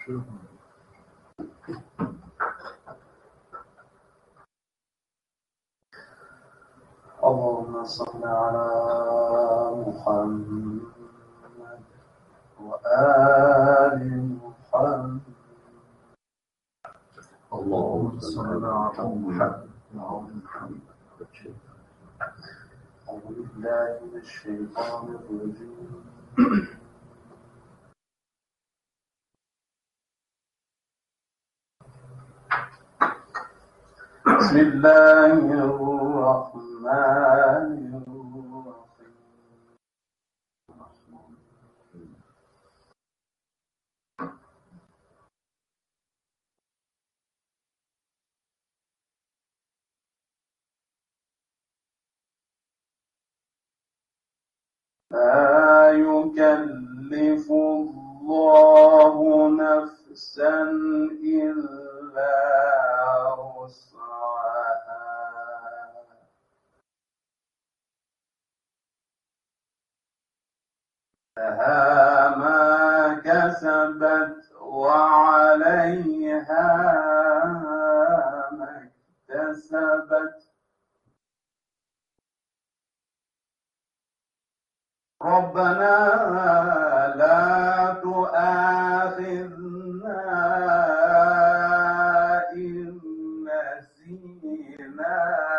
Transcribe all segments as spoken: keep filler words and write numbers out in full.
شروع کنیم. اللهم صل على محمد وآل محمد. اللهم صل على محمد وآل محمد. أعوذ بالله من الشيطان الرجيم. بسم الله الرحمن الرحيم. لا يكلف الله نفسا إلا وسعها لها ما كسبت وعليها ما اكتسبت. ربنا لا تؤاخذنا إن نسينا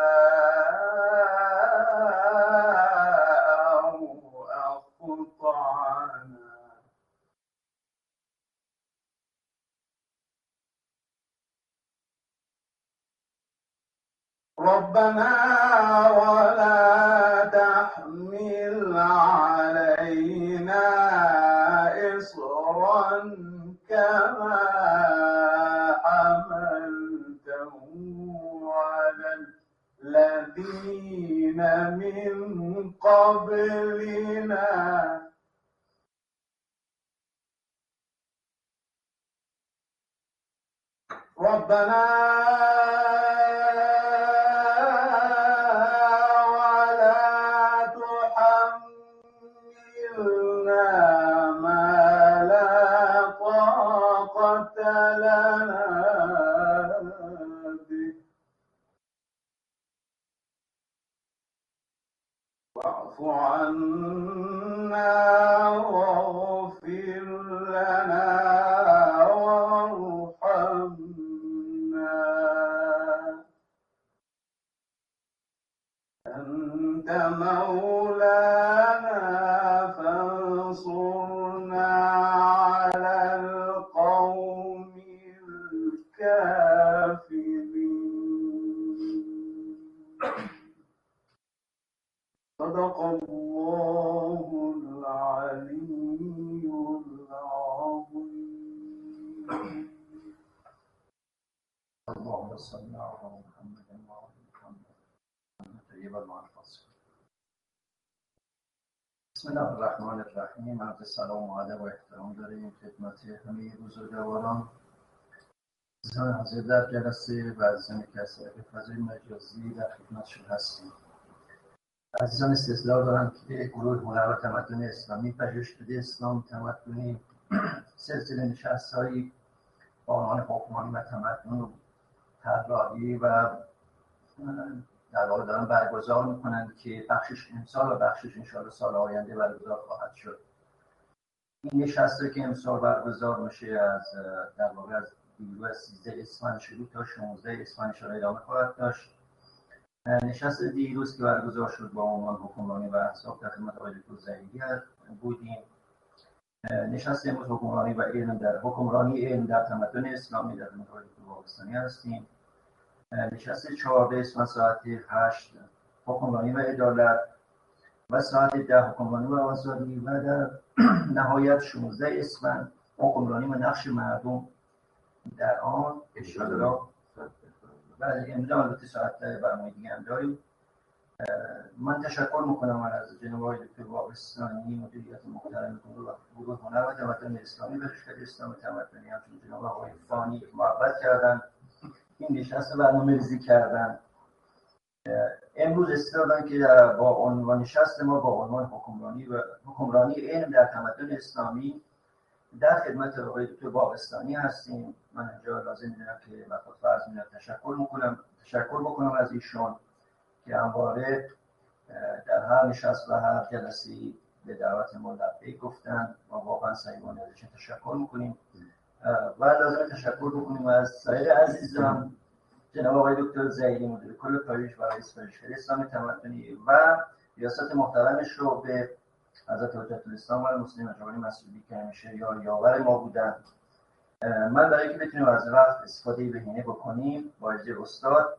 أو أخطأنا. ربنا ولا تحمل علينا إصرا كما حملته على الذين من قبلنا. ربنا واعف عنا واغفر لنا وارحمنا أنت مولانا فانصرنا على القوم الكافرين. صدق الله العلي العظيم. اللهم صل على محمد وآل محمد طيب المعرفة. بسم الله الرحمن الرحیم. عرض سلام و ادب و احترام داریم خدمت همه بزرگواران، عزیزان حاضر در جلسه و عزیزانی که از طریق فضای مجازی در خدمتشون هستیم. عزیزان استدلال دارم که گروه هنر و تمدن اسلامی پژوهشکده اسلام تمدنی سلسله نشست‌هایی با عنوان حکمرانی و تمدن و طراحی و در واقع دارن برگزار میکنند که بخشش امسال و بخشش انشاءالله سال آینده برگزار خواهد شد. این نشسته که امسال برگزار میشه از در واقع از دیروز سیزده اسفند شروع تا شانزده اسفند انشاءالله ادامه خواهد داشت. نشست دیروز که برگزار شد با عنوان حکمرانی و احزاب در خدمت آقای دکتر ظهیری بودیم. نشست امروز حکمرانی و علم در حکمرانی علم در تمدن اسلامی در خدمت آقای دکتر واقستانی هستیم. نشست چهارده اسفند ساعت هشت حکمرانی و عدالت و ساعت ده حکمرانی و آزادی و در نهایت شانزده اسفند حکمرانی و نقش مردم در آن انشاءالله. بله امروز البته ساعت ده برنامه دیگه هم داریم. من تشکر میکنم از جناب آقای دکتر واقستانی مدیریت محترم گروه هنر و تمدن اسلامی پژوهشکده اسلام تمدنی، همچنین جناب آقای فانی که محبت کردن این نشست برنامه ریزی کردن. امروز استدادن که با عنوان نشست ما با عنوان حکمرانی و حکمرانی علم در تمدن اسلامی در خدمت آقای دکتر باغستانی هستیم. من اینجا لازم می‌دونم که و خود فرض می‌دونم تشکر می‌کنم تشکر بکنم از ایشون که همواره در هر نشست و هر جلسه‌ای به دعوت ما لبیک گفتن و واقعا صمیمانه ازشون تشکر می‌کنیم و لازم تشکر بکنیم از سایر عزیزان، جناب آقای دکتر زهیری مدیر کل پژوهش و رئیس پژوهشگری اسلام تمدنی و ریاست محترم شعبه حضرت حجت الاسلام و المسلمین جناب مسعودی که همیشه یار یاور ما بودن. من برای اینکه بتونیم از وقت استفاده بهینه بکنیم با اجازه استاد،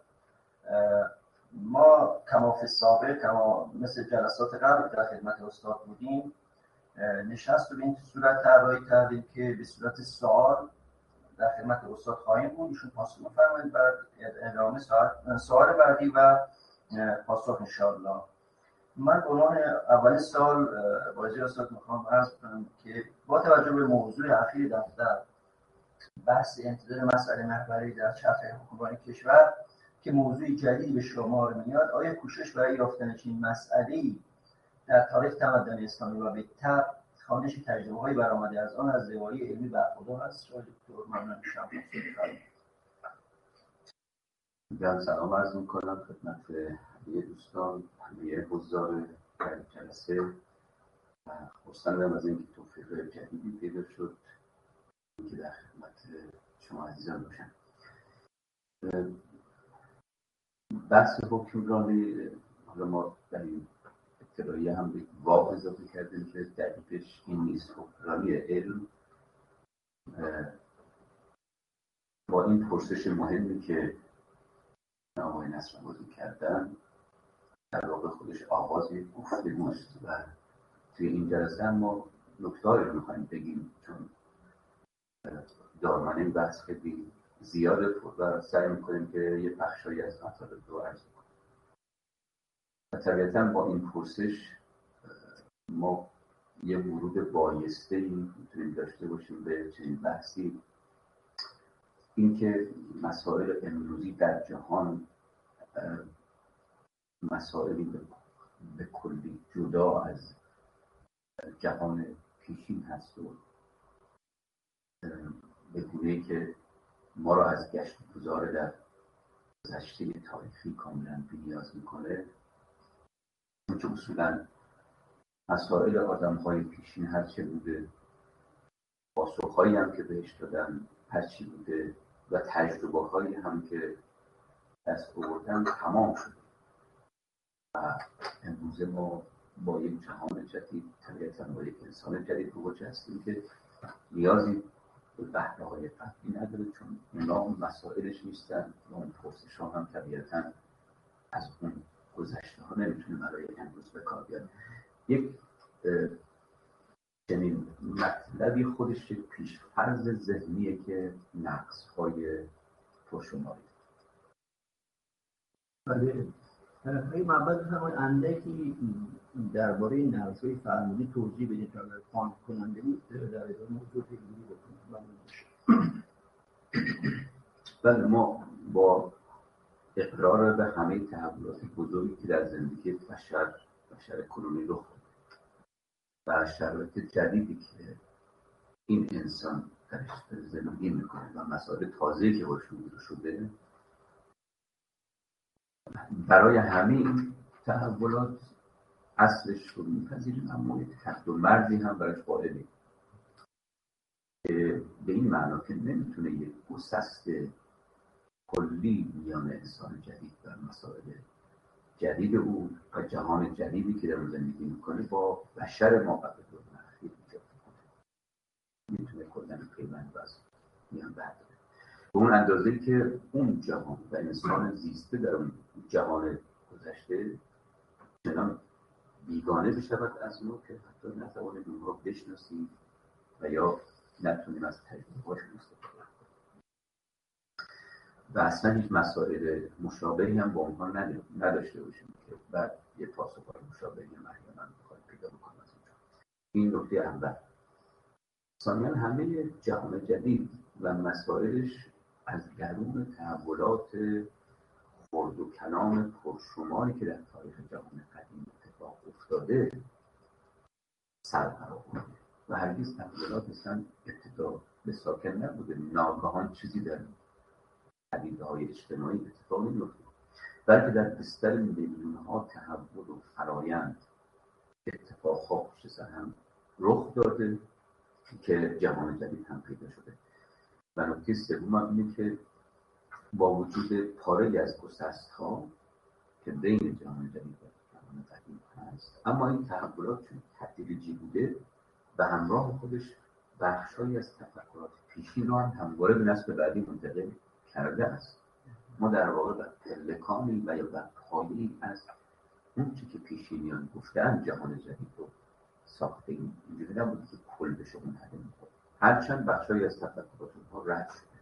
ما کماف سابق کما مثل جلسات قبل در خدمت استاد بودیم، نشست رو به این صورت طراحی کردیم که به صورت سوال در خدمت استاد خواهیم بود، ایشون پاسخ بفرمایید، بعد ادامه سوال بعدی و پاسخ انشاءالله. من به عنوان اولین سال با اجازه استاد میخوام عرض کنم که با توجه به موضوع اخیر دفتر بحث امتداد مسئله محوری در چرخه حکمرانی کشور که موضوع جدیدی به شمار میاد، آیا کوشش برای یافتن چنین مسئله‌ای در تاریخ تمدن اسلامی و به تبع خوانش تجربه‌های برآمده از آن از زوایای علمی برخوردار است؟ شاید دکتر ممنون میشم. من سلام عرض می‌کنم خدمت همه دوستان، همه حضار در جلسه و خصوصاً از اینکه توفیق جدیدی پیدا شد که در خدمت شما عزیزان باشم. بحث حکمرانی، حالا ما در این ابتدایی هم به واقع اضافه کردیم که دقیقش این نیست. حکمرانی علم با این پرسش مهمی که آقای نصرآبادی کردن در واقع خودش آغاز یک گفتگوست و توی این جلسه هم ما نکته‌ای رو می‌خوایم بگیم، چون دارمان این بحث خیلی زیاده و سعی می‌کنیم که یه بخشایی از مطالب رو عرض کنیم. و طبیعتاً با این پرسش ما یه ورود بایسته‌ای می‌تونیم داشته باشیم به چنین بحثی، اینکه مسائل امروزی در جهان مسائلی به کلی جدا از جهان پیشین هست و به گونه‌ای که ما را از گشت گذار در گذشته تاریخی کاملا بی‌نیاز میکنه، چون اصولا مسائل آدم‌های پیشین هرچه بوده، پاسخ‌هایی هم که بهش دادن هرچی بوده و تجربه‌هایی هم که دست آوردن تمام شده و امروز ما با یک جهان جدید، طبیعتاً با یک انسان جدید مواجه هستیم که نیازی به بهره‌های قبلی نداره، چون اونا مسائلش نیستن و اون پرسش ها هم طبیعتاً از اون گذشته ها نمیتونه برای امروز به کار بیاد. یک چنین مطلبی خودش یک پیش‌فرض ذهنیه که نقص های پرشماری. بله، طرفهای محبت بفرمایید اندکی درباره نقص‌های فرمودی توضیح بدید تا اگر خواند کننده بود در ادامه موضوع پیگیری بکنید. بله، ما با اقرار به همه تحولات بزرگی که در زندگی بشر بشر کنونی رخ داده و شرایط جدیدی که این انسان درش زندگی میکنه و مسائل تازه‌ای که باش روبرو شده، برای همین تحولات اصلش رو میپذیریم، اما یک تحت و مرزی هم براش قائلیم که به این معنا که نمیتونه یک گسست کلی میان انسان جدید و مسائل جدید او و جهان جدیدی که در اون زندگی میکنه با بشر ما قبل دوران اخیر ایجاد کنه. میتونه کلا پیوند باز میان برداره به اون اندازه‌ای که اون جهان و انسان زیسته در اون جهان گذشته چنان بیگانه بشود از ما که حتی نتوانیم اون رو بشناسیم و یا نتونیم از تجربه‌هاشون استفاده کنیم و اصلا هیچ مسائل مشابهی هم با اونها نداشته باشیم که بعد یه پاسخ‌های مشابهی هم احیانا بخواهیم پیدا بکنیم از اونجا. این نکته اول. ثانیاً همه جهان جدید و مسائلش از درون تحولات خرد و کلام پرشماری که در تاریخ جهان قدیم اتفاق افتاده سر قرار گرفته. و هرگز تغییرات اصلا ابتدا به ساکن نبوده. ناگهان چیزی در پدیده‌های اجتماعی اتفاق نمیفته، بلکه در بستر میلیون‌ها تحول و فرایند اتفاق‌ها پشت سر هم رخ داده که جهان جدید هم پیدا شده. و نکته سوم اینه که با وجود پاره‌ای از گسست‌ها که بین جهان جدید و جهان قدیم هست، اما این تحولات چون تدریجی بوده و همراه خودش بخش‌هایی از تفکرات پیشین رو هم همواره به نسل بعدی منتقل کرده است. ما در واقع بر پلکانی و یا بر پایه‌ای از اون چی که پیشینیان گفتن جهان جدید رو ساخته ایم. اینجوری نبوده که کل بشه منحل می‌کنه، هرچند بخش‌هایی از تفکرات اونها رد شده.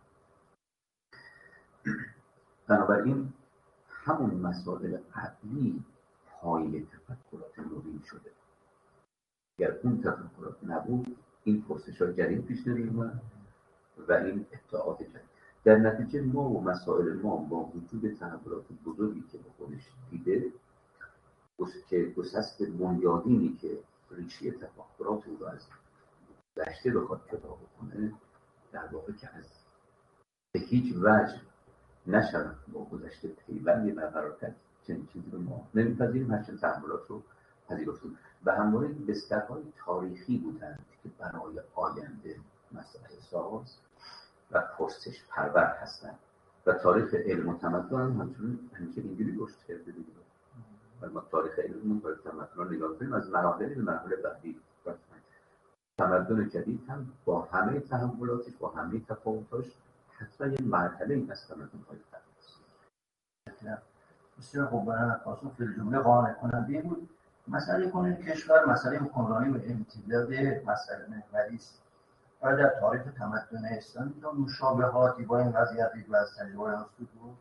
بنابراین همون مسائل عقلی پایه تفکرات نوین شده. اگر اون تفکرات نبود این پرسش‌های جدید پیش نمی‌آمد و این ادعاءات جدید. در نتیجه ما و مسائل ما با وجود تحولات بزرگی که به خودش دیده که گسست بنیادینی که ریشه تفکرات او را از گذشته بخواد کتاب کنه، در واقع که از به هیچ وجه نشود با گذشته پیوندی برقرار کرد، چنین چیزی رو ما نمی‌پذیریم، هرچند تحولات رو پذیرفتیم و همواره بسترهای تاریخی بودند که برای آینده مسئله ساز و پرسش پرور هستند و تاریخ علم و تمدن هم همچنین همیشه اینجوری رشد کرده دیگه. و ما تاریخ علم و تاریخ تمدن رو نگاه کنیم، از مراحل به مراحل بعدی تمدن جدید هم با همه تحولاتش، با همه تفاوتاش، حتما یه مرحله این از تمدن‌های قدیم است. بسیار خوب. برای پاسخ فی الجمله قانع کننده بود. مسئله کنین کشور مسئله حکمرانی و امتداد مسئله محوری است. آیا در تاریخ تمدن اسلامی تا مشابهاتی با این وضعیت دید و از تجربه آنسود بود؟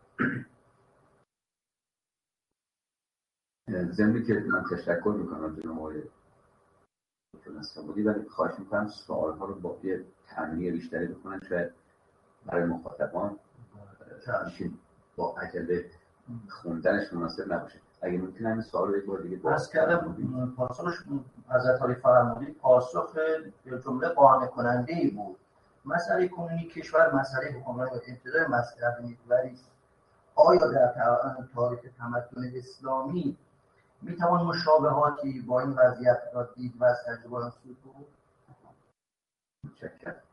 ضمنی که من تشکر میکنم جناب آقای دکتر نصرآبادی، ولی خواهش میکنم سوال‌ها رو با یه تأمینی بیشتری بکنن، شاید برای مخاطبان چشم با عجله خوندنش مناسب نباشه. اگه ممکنه این سوال رو یک بار دیگه باز کردم. پاسخش حضرت علی فرمودید پاسخ جمله قانع کننده ای بود. مسئله کنونی کشور مسئله حکمرانی و امتداد مسئله محوری است. آیا در تاریخ تمدن اسلامی میتوان مشابهاتی با این وضعیت را دید و از تجربه آنسود بود؟ متشکرم.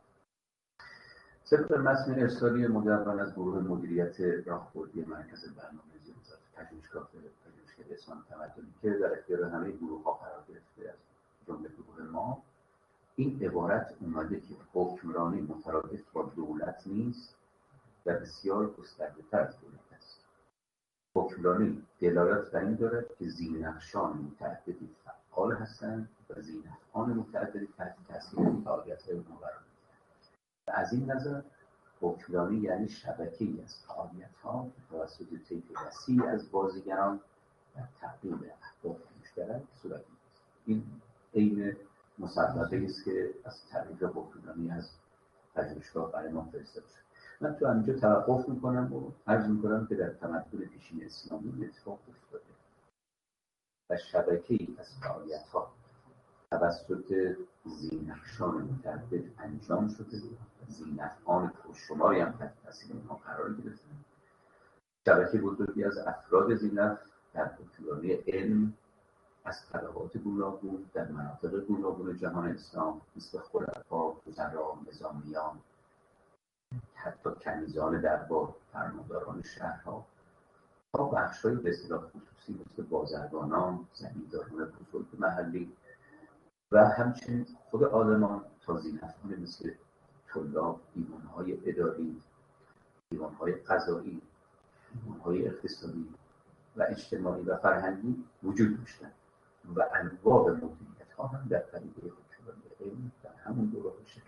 طبق متن ارسالی مدون از گروه مدیریت راهبردی مرکز برنامه‌ریزی وزارت پژوهشگاه پژوهشکده اسلام تمدنی که در اختیار همه گروه‌ها قرار گرفته از جمله گروه ما، این عبارت اومده که حکمرانی مترادف با دولت نیست و بسیار گسترده‌تر از دولت است. حکمرانی دلالت بر این دارد که ذی‌نقشان متعددی فعال هستند و ذی‌نفعان متعددی تحت تاثیر فعالیت‌های اونها قرار می‌گیرند. و از این نظر حکمرانی یعنی شبکه‌ای از فعالیت‌ها که توسط طیف وسیعی از بازیگران در تحقیق اهداف مشترک صورت می‌گیرد. این عین مصوبه‌ای است که از تعریف حکمرانی از پژوهشگاه برای ما فرستاده شد. من تو همینجا توقف میکنم و عرض میکنم که در تمدن پیشین اسلامی اتفاق افتاده و شبکه‌ای از فعالیت‌ها توسط ذی‌نقشان متعدد انجام شده و ذی‌نفعان پرشماری هم تحت تاثیر اونها قرار گرفتند. شبکه بزرگی از افراد ذی‌نفع در حکمرانی علم از طبقات گوناگون در مناطق گوناگون جهان اسلام مثل خلفا، وزرا، نظامیان، حتی کنیزان دربار، فرمانداران شهرها، تا بخش‌های به اصطلاح خصوصی مثل بازرگانان، زمینداران بزرگ محلی و همچنین خود عالمان تا ذی‌نفعان مثل طلاب، دیوانهای اداری، دیوانهای قضایی، دیوانهای اقتصادی و اجتماعی و فرهنگی وجود داشتند و انواع مدیریت‌ها هم در پدیده حکمرانی علم در همون دوره شکل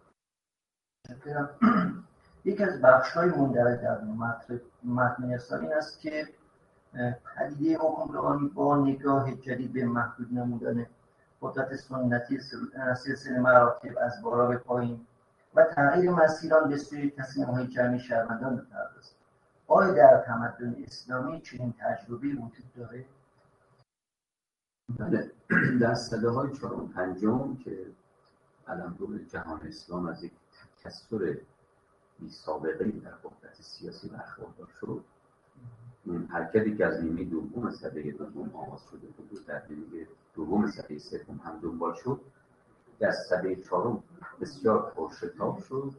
گرفت. یکی از بخش‌های مندرج در متن ارسال این است که پدیده حکمرانی با نگاه جدید به محدود نمودن قدرت سنتی سلسله مراتب از بالا به پایین و تغییر مسیران به سوی تصمیم‌های جمعی شهروندان می‌پردازد. آیا در تمدن اسلامی چنین تجربه‌ای وجود داره؟ بله، در سده های چهارم پنجم که علمدور جهان اسلام از یک تکثر بی سابقه در قدرت سیاسی برخوردار شد، حرکتی که از نیمه دوم سده دوم آغاز شده بود در نیمه دوم سده سوم هم دنبال شد، در سده چهارم بسیار پرشتاب شد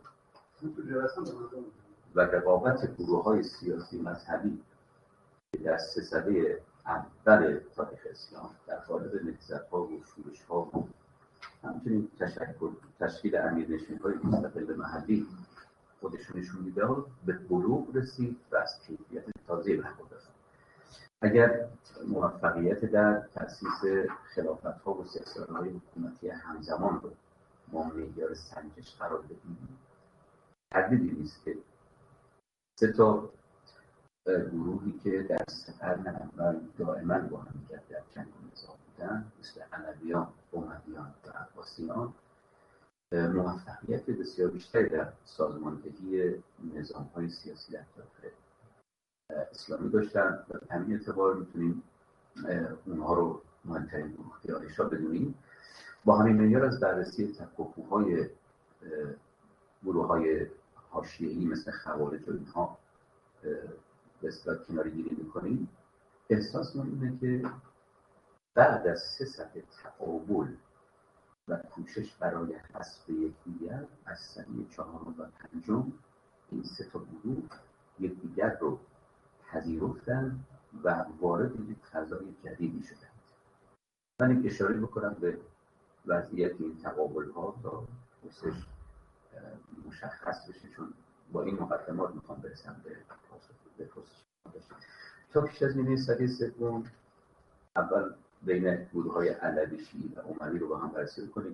و رقابت گروه‌های سیاسی مذهبی که در سه سده اول تاریخ اسلام در قالب نهضت‌ها و شورش‌ها و همچنین تشکل تشکیل امیرنشین‌های مستقل محلی خودشون نشون میداد، به بلوغ رسید و از کیفیت تازه برخوردار شد. اگر موفقیت در تأسیس خلافت‌ها و سلسله‌های حکومتی همزمان رو ما معیار سنجش قرار بدیم، تردیدی نیست که سه تا گروهی که در سه قرن اول دائما با هم دیگر در جنگ و نزاع بودن، مثل علویان، امویان و عباسیان، موفقیت بسیار بیشتری در سازماندهی نظام‌های سیاسی در داخل اسلامی داشتن و به همین اعتبار میتونیم اونها رو مهمترین گروه تئوریشا بدونیم. با همین معیار از بررسی تفکک‌های گروه‌های حاشیه‌ای مثل خوارج و اینها به اصطلاح کناره‌گیری می‌کنیم، احساس اینه که بعد از سه سده تقابل و کوشش برای حذف یکدیگر از سده چهارم و پنجم، این سه تا گروه یکدیگر رو پذیرفتن و وارد یک فضای جدیدی شدند. من یک اشاره بکنم به وضعیت این تقابل‌ها تا پرسش مشخص بشه، چون با این مقدمات میخوام برسم به به پرسش. تا پیش از نیمه سده سوم اول بین گروه‌های علوی، شیعی و اموی رو با هم بررسی کنیم.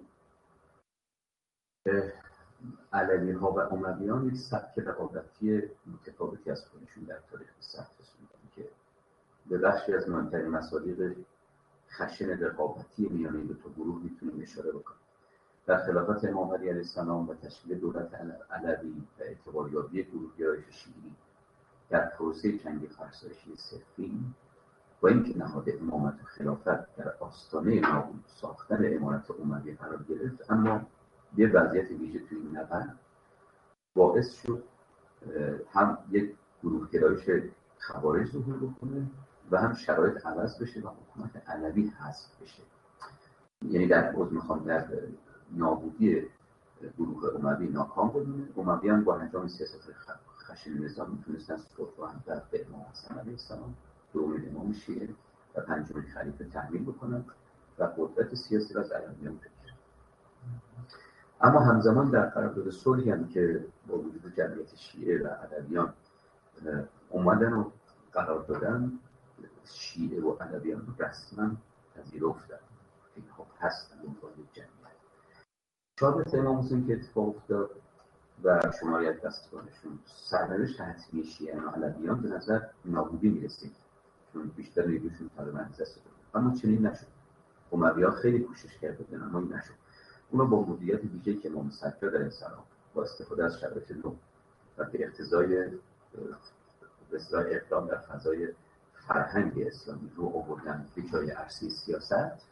علوی‌ها و امویان یک سبک رقابتی متفاوتی از خودشون در تاریخ ثبت رسوندن که به بخشی از مهمترین مصادیق خشن رقابتی میان این دو تا گروه میتونیم اشاره بکنیم. در خلافت امام علی علیه السلام و تشکیل دولت علوی و اعتباریابی گروه‌گرایش شیعی در پروسه جنگ فرسایشی صفین و اینکه نهاد امامت و خلافت در آستانه نابود ساختن امارت اموی قرار گرفت، اما یه وضعیت ویژه توی این نبرد باعث شد هم یک گروه‌گرایش خوارج ظهور بکنه و هم شرایط عوض بشه و حکومت علوی حذف بشه. یعنی در عوض میخوام در نابودی گروه اموی ناکام بودن، امویان با انجام سیاست خشن نظام میتونستن سلطه هم در به امام حسن علیه السلام، دومین امام شیعه و پنجمین خلیفه تحمیل بکنن و قدرت سیاسی را از علویان بگیرن. اما همزمان در قرارداد صلحی هم که با وجود جمعیت شیعه و علویان اومدن و قرار دادن، شیعه و علویان رسما پذیرفتن اینها هستن عنوان جمعیت. شهادت امام حسین که اتفاق افتاد و شماریت دستگانشون، سرنوشت حتمی شیعه و علویان به نظر نابودی میرسید، چون بیشتر نیروشون تقریبا از دست داد. اما چنین نشد. اموی‌ها خیلی کوشش کردن اما این نشد. اونا با مدیریت ویژه‌ای که امام سجاد علیه السلام با استفاده از شرایط نو و به اقتضای به اصطلاح اقدام در فضای فرهنگ اسلامی رو آوردن به جای عرصه سیاست،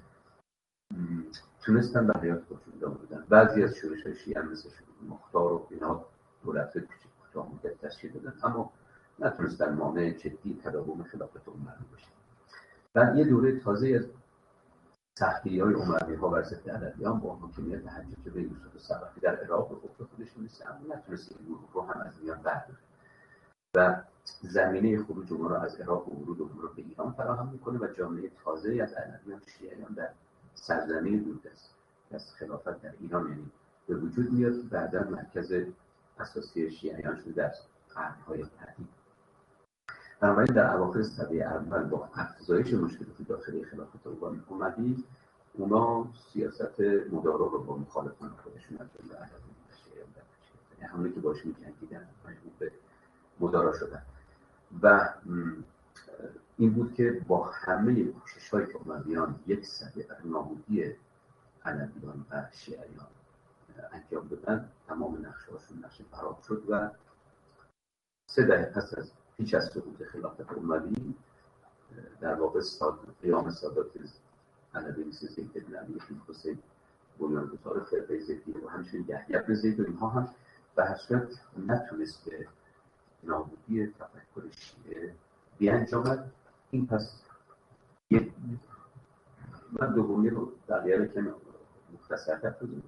تونستن به حیات خودشون ادامه بدن. بعضی از شورش‌های شیعه مثل مختار و اینا دولت کوتاه مدت تشکیل دادن، اما نتونستن مانع جدی تداوم خلافت اموی بشه. بعد یه دوره تازه از سختی‌های اموی‌ها بر ضد علویان با حاکمیت حجاج بن یوسف ثقفی در عراق به قدرت خودشون رسیدن، اما نتونست این گروه رو هم از میان برداره و زمینه خروج اونها را از عراق و ورود اونها رو به ایران فراهم میکنه و جامعه تازه‌ای از علویان شیعیان در سرزمین دوردست از خلافت در ایران یعنی به وجود میاد. بعدا مرکز اساسی شیعیان شده در قرن‌های بعدی. بنابراین در اواخر سده اول با افزایش مشکلات داخلی خلافت اموی، اونا سیاست مدارا رو با مخالفان خودشون از جمله علویان و شیعیان در پیش گرفتن، یعنی همونی که باهاش می‌جنگیدن مجبور به مدارا شدن. و این بود که با همه کوشش‌هایی که امویان یک سده در نابودی علویان و شیعیان انجام دادن، تمام نقشه‌هاشون نقش خراب شد و سه دهه پس از پیش از سقوط خلافت اموی در واقع قیام سادات علوی مثل زید بن علی بن حسین بنیانگذار فرقه زیدیه و همچنین یحیی بن زید و اینها هم به هر صورت نتونست به نابودی تفکر شیعه بیانجامد. این پس یک من دومی رو بقیه رو که مختصرتر بزنم.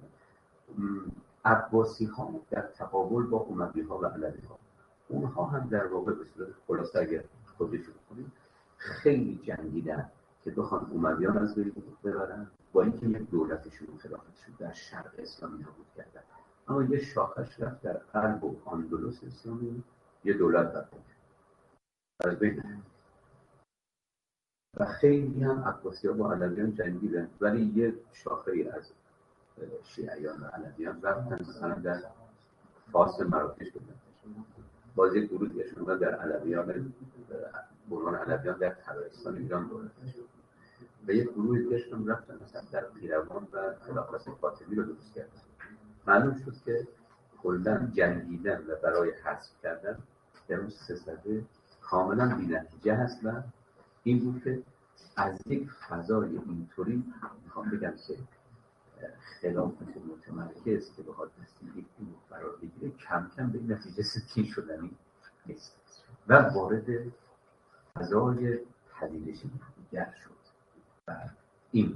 عباسی ها در تقابل با اموی ها و علوی ها، اونها هم در واقع به صورت خلاصه اگر خودشون کنیم خیلی جنگیدن که بخوان امویان از بین ببرن، با اینکه یک دولتشون خلافتشون در شرق اسلامی نابود کردن، اما یه شاخش رفت در قلب و اندلس اسلامی یه دولت برپا از بین. و خیلی هم عباسی ها با علویان جنگیدن، ولی یه شاخه از شیعیان و علویان رفتن مثلا در فاس مراکش بودن، باز یک گروه دیگه شدن در علویان برمان علویان در تبرستان ایران دولتش و یک گروه دیگه شدن رفتن مثلا در قیروان و خلافت فاطمی رو درست کردن. معلوم شد که کلاً جنگیدن و برای حذف کردن در اون سه سده کاملا بی‌نتیجه هست و این بود که از یک فضای اینطوری میخوام بگم که خلافت متمرکز که بخواد یک این فرار بگیره کم کم به این نتیجه ستین شدنی نیست و وارد فضای پدیدشی دیگر شد و این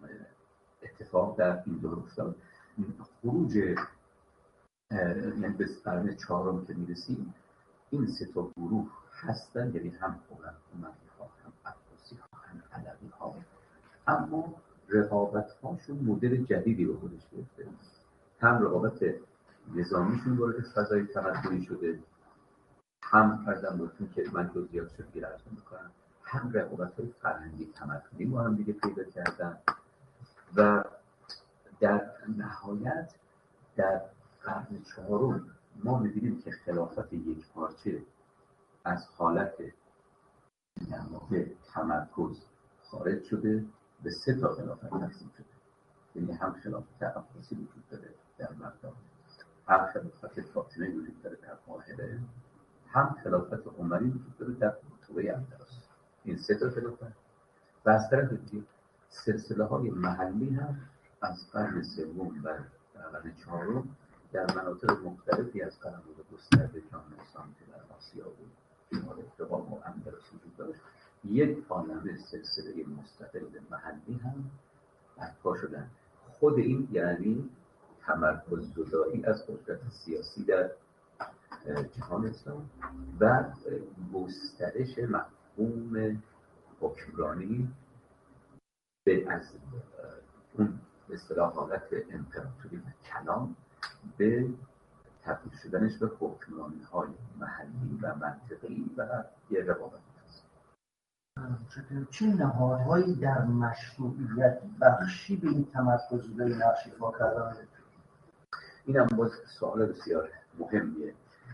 اتفاق در این دور افتاد. خروج یعنی به قرن چهارم که میرسیم این سه تا گروه هستن، یعنی هم اموی ها، هم عباسی ها، هم علوی ها، اما رقابت هاشون مدل جدیدی رو خودش گرفته. هم رقابت نظامیشون وارد فضای تمدنی شده، هم ارزم بهتون که من جزئیات شد گیر عرض میکنم، هم رقابت های فرهنگی تمدنی با هم دیگه پیدا کردن و در نهایت در قرن چهارم ما می‌بینیم که خلافت یک پارچه از حالت در واقع تمرکز خارج شده به سه تا خلافت تقسیم شده. یعنی هم خلافت عباسی وجود داره در بغداد، هم خلافت فاطمی وجود داره در قاهره، هم خلافت عمری وجود داره در قرطبه اندلس. این سه تا خلافت و از طرف دیگه سلسله های محلی هم از قرن سوم و قرن چهارم در مناطق مختلفی از قرن‌های گسترده جامعه اسلامی در آسیا بود، شمال افریقا و اندلس وجود داشت. یک عالمه سلسله مستقل محلی هم برپا شدن. خود این یعنی تمرکز زدایی از قدرت سیاسی در جهان اسلام و گسترش مفهوم حکمرانی به از اون به اصطلاح حالت امپراتوری و کلان به تبدیل شدنش به حکمرانی‌های محلی و منطقی و یه رقابت هست. چه نهادهایی در مشروعیت بخشی به این تمرکز زدایی نقش ایفا کردن؟ این هم باز سوال بسیار مهمیه.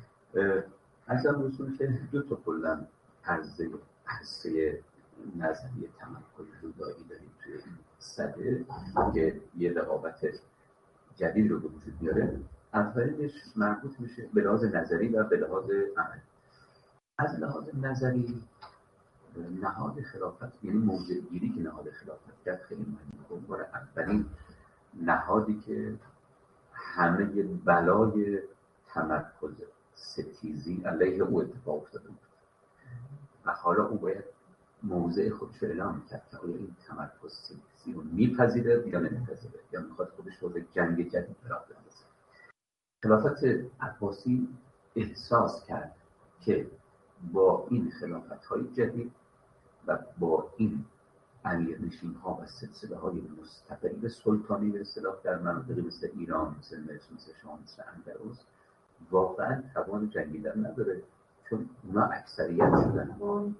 ارزم رسول که دو تا کلن عرضه عرصه نظریه تمرکز زدایی داریم توی این سده که یه رقابت جدید رو به وجود میاره. اولش مربوط میشه به لحاظ نظری و به لحاظ عملی. از لحاظ نظری نهاد خلافت یعنی موضع گیری که نهاد خلافت کرد خیلی مهمه. بار اولین نهادی که همه بلای تمرکز ستیزی علیه او اتفاق افتاده بود و حالا او باید موضع خودش رو اعلام کرد که آیا این تمرکز ستیزی رو میپذیره یا نمیپذیره یا میخواد خودش رو جنگ جدید راه بندازه. خلافت عباسی احساس کرد که با این خلافت‌های جدید و با این امیرنشین‌ها و سلسله‌های مستقل سلطانی به اصطلاح در مناطق مثل ایران، مثل مصر، مثل شام، مثل اندلس واقعا توان جنگیدن نداره، چون اونا اکثریت شدن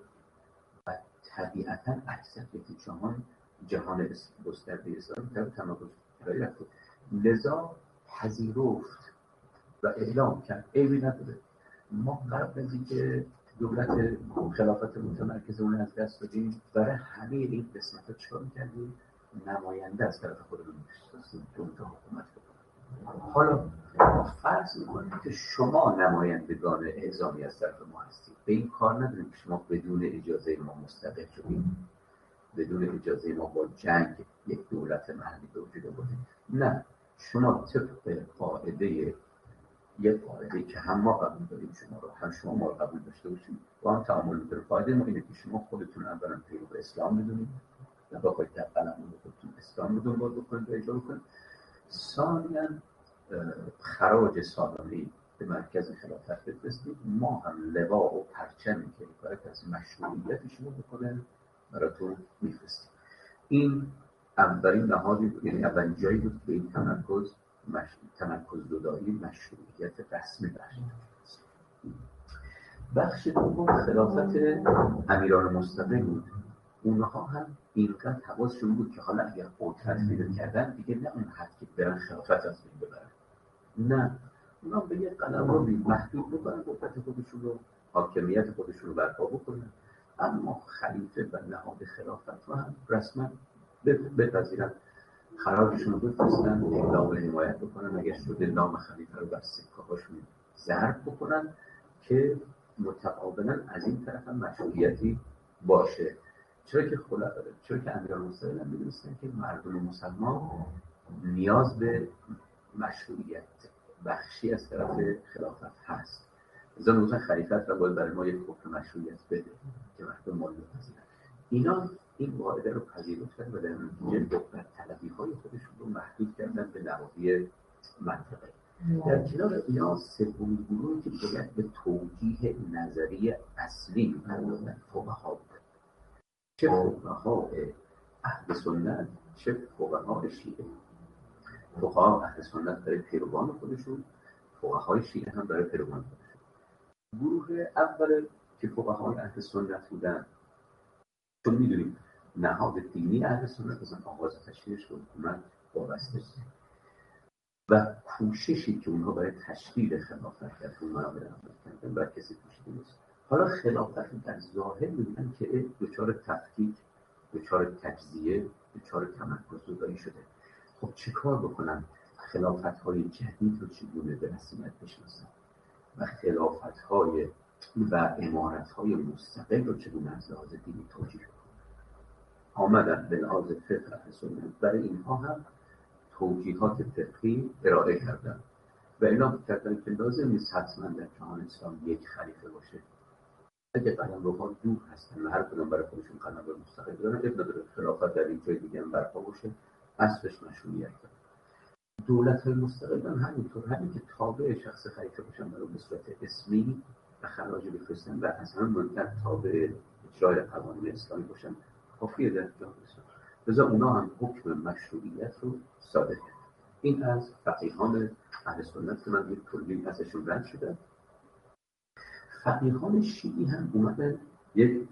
و طبیعتاً اکثریت جهان جهان گسترده اسلامی در تمرکز کرایی رفت. لذا پذیرفت و اعلام کرد عیبی نداره، ما قبل از اینکه دولت خلافت متمرکز اون از دست دادیم برای همه این قسمت‌ها چیکار می‌کردیم؟ نماینده از طرف خودمون می‌شناسیم که اونجا حکومت بکنه. حالا فرض می‌کنیم که شما نمایندگان اعزامی از طرف ما هستید، به این کار نداریم که شما بدون اجازه ما مستقل شدید. بدون اجازه ما با جنگ یک دولت محلی به وجود آوردیم. نه، شما طبق قاعده یک قاعده که هم ما قبول داریم شما رو، هم شما ما رو قبول داشته باشیم با هم تعامل می‌کنیم. قاعده ما اینه که شما خودتون اولا پیرو اسلام می‌دونید و بخواید در قلمون خودتون اسلام رو دنبال بکنید و اجرا بکنید. ثانیاً خراج سالانه‌ای به مرکز خلافت بفرستید، ما هم لواء و پرچمی که حکایت از مشروعیت شما بکنه براتون میفرستیم. این اولین نهادی بود، یعنی اولین جایی بود به این تمرکز مش... تمرکز زدایی مشروعیت رسمی بخشید. بخش دوم خلافت امیران مستقل بود. اونها هم اینقدر حواسشون بود که حالا اگر قدرت پیدا کردن دیگه نه اون حد که برن خلافت از بین ببرن، نه، اونا به یه قلمروی محدود بکنن قدرت خودشون رو، حاکمیت خودشون رو برپا بکنن، اما خلیفه و نهاد خلافت رو هم رسما بپذیرن، خراجشون رو بفرستن، اعلام حمایت بکنن، اگر شده نام خلیفه رو بر سکه هاشون ضرب بکنن که متقابلا از این طرف هم مشروعیتی باشه. چرا که خلا چرا که امیران مستقل هم می‌دونستن که مردم مسلمان نیاز به مشروعیت بخشی از طرف خلافت هست. لذا میگفتن خلیفت را باید برای ما یک حکم مشروعیت بده که مردم ما رو بپذیرن. اینا این قاعده رو پذیرفتن و در نتیجه قدرت طلبی‌های خودشون رو محدود کردن به نواحی منطقه. در کنار اینا سومین گروهی که باید به توجیه نظری اصلی می‌پردازن فقها بود. چه فقهای اهل سنت چه فقهای شیعه. فقها اهل سنت برای پیروان خودشون، فقهای شیعه هم برای پیروان خودشون. گروه اول که فقهای اهل سنت بودن، چون میدونیم نهاد دینی اهل سنت از آغاز تشکیلش به حکومت وابسته است و کوششی که اونها برای تشکیل خلافت در اون منابع عمل کردن بر کسی پوشیده نیست. حالا خلافت در ظاهر می‌بینن که دچار تفکیک، دچار تجزیه، دچار تمرکز زدایی شده. خب چه کار بکنن؟ خلافت‌های جدید رو چگونه به رسمیت بشناسن و خلافت‌های و امارت‌های مستقل رو چگونه از لحاظ دینی توجیه کنن؟ آمدن به لحاظ فقه اهل سنت برای اینها هم توجیهات فقهی ارائه کردن و اعلام کردن که لازم نیست حتما در جهان اسلام یک خلیفه باشه. اگه قلمروها دور هستن و هر کدوم برای خودشون قلمرو مستقل دارن، اب نداره خلافت در این جای دیگه هم برپا باشه، اصلش مشروعیت داره. دولت‌های مستقل هم همینطور، همین که تابع شخص خلیفه باشن برای به صورت اسمی و خراج بفرستن و از همه مهمتر تابع اجرای قوانین اسلامی باشن کافیه در جهان اسلام. لذا اونا هم حکم مشروعیت رو صادر کرد. این از فقیهان اهل سنت که من یک کلی ازشون رد شدم. فقیهان شیعی هم اومدن یک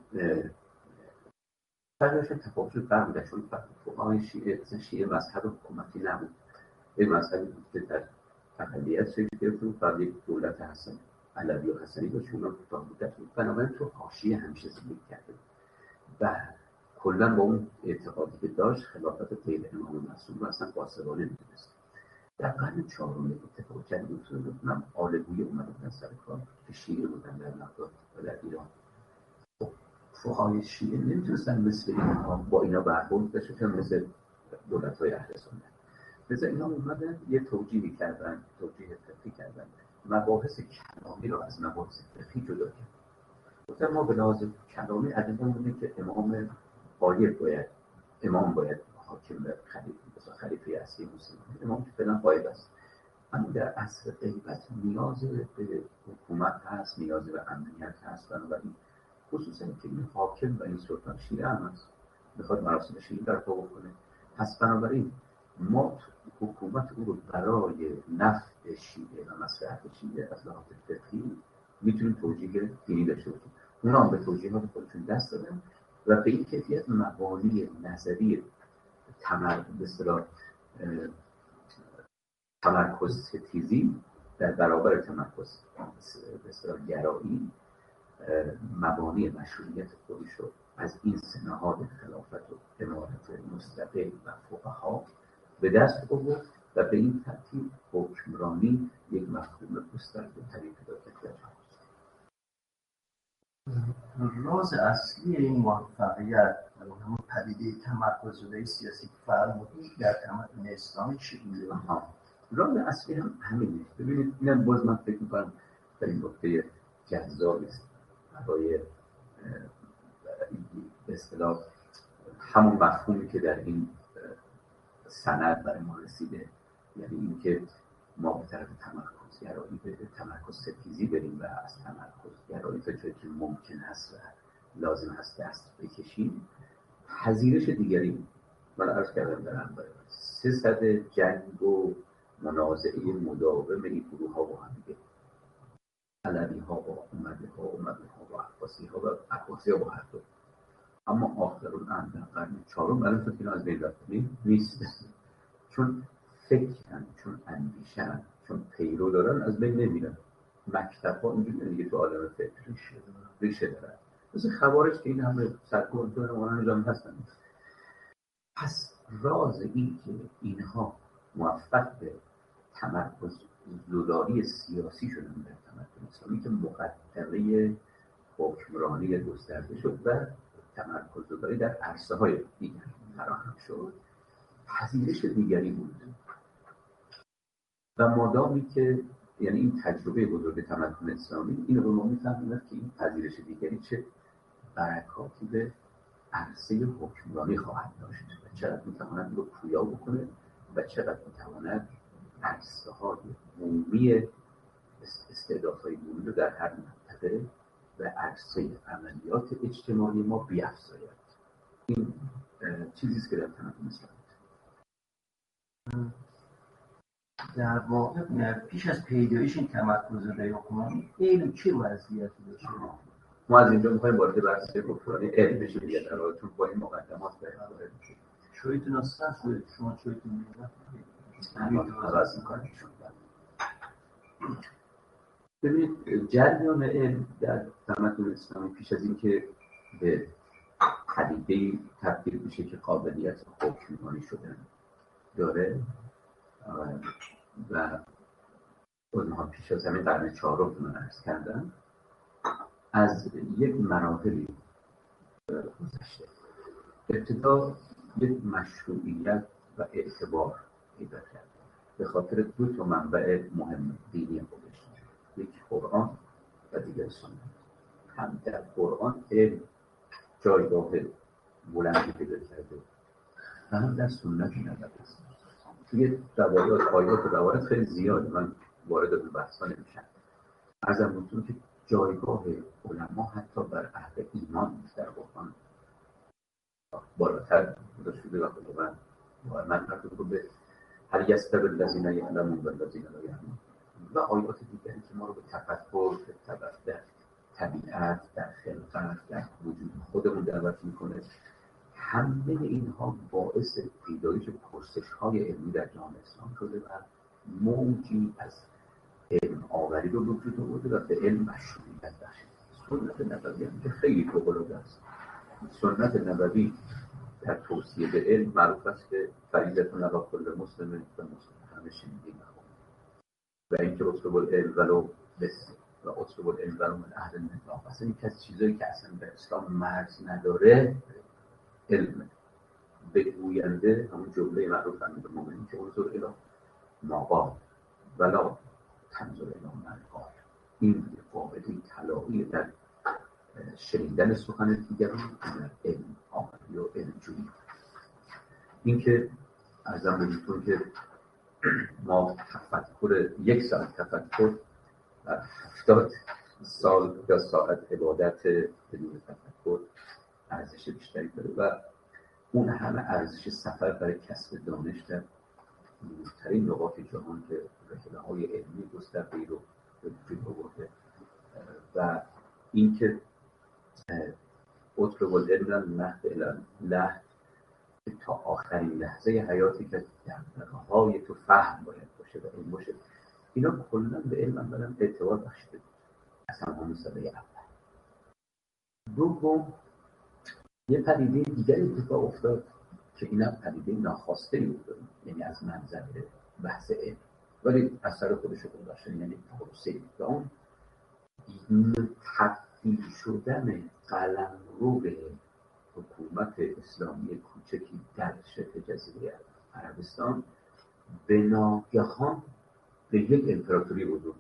فرقشون تفاوت برمی‌داشت، چون فقهای شیعه اصلا شیعه مذهب حکومتی نبود. این مذهبی بود که در اقلیت شکل گرفت و بعد یک دولت حسن علوی و حسنی داشت، اونا کوتاه مدت بود، بنابراین تو حاشیه همیشه زندگی کرده و کلا با اون اعتقادی که داشت خلافت غیر امام معصوم رو اصلا قاصرانه می‌دونست. در قرن چهارم اتفاق جدید افتاد، اونم آلگویی اومده بودن سر کار که شیعه بودن در بغداد و در ایران. فقهای شیعه نمیتونستن مثل اینها با اینا برخورد بشه مثل دولت‌های اهل سنت. لذا اینا اومدن یه توجیهی کردن، توجیه فقهی کردن، مباحث کلامی رو از مباحث فقهی جدا کردن. گفتن ما به لحاظ کلامی عقیده‌مون اینه که امام غایب باید امام باید حاکم و خلیفه مثلا خلیفه اصلی مسلمان، امام که فعلا غایب است، اما در عصر غیبت نیاز به حکومت هست، نیاز به امنیت هست. بنابراین خصوصا که این حاکم و این سلطان شیعه هم هست، میخواد مراسم شیعه برپا بکنه، پس بنابراین ما حکومت او رو برای نفع شیعه و مصلحت شیعه از لحاظ فقهی میتونیم توجیه دینی داشته باشیم. اونا هم به توجیهات خودشون دست دادن و به این کیفیت مبانی نظری تمرکز تمرکز ستیزی در برابر تمرکز به گرایی مبانی مشروعیت خودش رو از این سه نهاد خلافت و امارت مستقل و فقها به دست آورد و به این ترتیب حکمرانی یک مفهوم گسترده تری پیدا کرد. راز اصلی این موفقیت همون پدیده تمرکزی سیاسی که فرمودید در تمدن اسلامی چی بوده؟ راه اصلی هم همینه. ببینید اینم باز من فکر می‌کنم در این نکته جذاب است برای به اصطلاح همون مفهومی که در این سند برای ما رسیده، یعنی اینکه ما به طرف تمرکزگرایی به تمرکز ستیزی بریم و از تمرکزگرایی تا جایی که ممکن است و لازم هست دست بکشیم. پذیرش دیگری بود. من عرض کردم در هم باید سه صد جنگ و منازعه مداوم این گروه ها با هم دیگه، علوی ها با اموی ها، اموی ها با عباسی ها و عباسی ها با هر دو. اما آخرالامر در قرن چهارم معلوم شد که اینا از بین رفتنی نیست، چون فکرن، چون اندیشن، چون پیرو دارن، از بین نمیرن. مکتب ها اینجوری دیگه تو عالم فکر ریشه دارن. مثل خوارج که این همه سرکن تو مولانا نظامی هستن. پس راز این که اینها موفق به تمرکز زدایی سیاسی شدن در تمدن اسلامی که مقدمه حکمرانی گسترده شد و تمرکز زدایی در عرصه های دیگر فراهم شد، پذیرش دیگری بود. و مادامی که یعنی این تجربه بزرگ تمدن اسلامی این رو ما می‌فهمیم که این پذیرش دیگری چه برکاتی به عرصه حکمرانی خواهد داشت و چقدر میتواند رو پویا بکنه و چقدر میتواند عرصه های عمومی استعدادهای عمومی رو در هر منطقه و عرصه عملیات اجتماعی ما بیفزاید. این چیزیست که در تمدن اسلامی در واقع پیش از پیدایش این تمرکز زدایی حکمرانی علم چه وضعیتی داشته؟ ما از اینجا میخوایم وارد بحث حکمرانی علم بشیم دیگه، در واقع چون با این مقدمات وارد میشیم. شویتون اصلا شما شویتون میگه عوض میکنیم. ببینید جریان علم در تمدن اسلامی پیش از اینکه به پدیده‌ای تبدیل بشه که قابلیت حکمرانی شدن داره و اونها پیش از همین قرن چهارم که من عرض کردم از یک مراحلی گذشته. ابتدا یک مشروعیت و اعتبار پیدا کرد به خاطر دو تا منبع مهم دینی خودش، یک قرآن و دیگر سنت. هم در قرآن علم جایگاه بلندی پیدا کرده و هم در سنت نبوی است. توی روایات آیات و روایات خیلی زیاد، من وارد به بحثا نمیشم. عرضم بودتون که جایگاه علما حتی بر اهل ایمان در قرآن بالاتر شده و خداوند من مردم به هل یستوی الذین یعلمون و الذین لا یعلمون و آیات دیگری که ما رو به تفکر در طبیعت، در خلقت، در وجود خودمون دعوت میکنه. همه اینها باعث پیدایش پرسش‌های علمی در جهان اسلام شده و موجی از علم آوری رو وجود آورده و به علم مشروعیت بخشید. سنت نبوی هم که خیلی فوق‌العاده است. سنت نبوی در توصیه به علم معروف است که فریضة علی کل مسلم و مسلم، همه شنیدیم و اینکه اطلب العلم ولو بس و اطلب العلم ولو من اهل النفاق. اصلا این از چیزایی که اصلا در اسلام مرز نداره علم. به گوینده همون جمله معروف امیرالمومنین که انظر الی ما قال ولا تنظر الی من قال. این قاعده طلایی در شنیدن سخن دیگران در علم آمدی و علم جویی. این که ارزم بهتون که ما تفکر یک ساعت تفکر و هفتاد سال یا ساعت عبادت بدون تفکر ارزش بیشتری داره و اون همه ارزش سفر برای کسب دانش در دورترین نقاط جهان که رحله‌های علمی گسترده‌ای رو به وجود آورده و این که اطلب العلم لحظه الی لحظه تا آخرین لحظه حیاتی که دغدغه‌های تو فهم باید باشه و علم باشه، اینا کلاً به علم اولا اعتبار بخشیده بود از همون ساله اول. دوم یه پدیده دیگری اتفاق افتاد که اینا پدیده ناخواسته بود، یعنی از منظر بحث علم ولی اثر خودش رو داشته، یعنی پروسه و اون تبدیل شدن قلمرو به حکومت اسلامی کوچکی در شبه جزیره عربستان به ناگهان به یک امپراتوری بزرگ،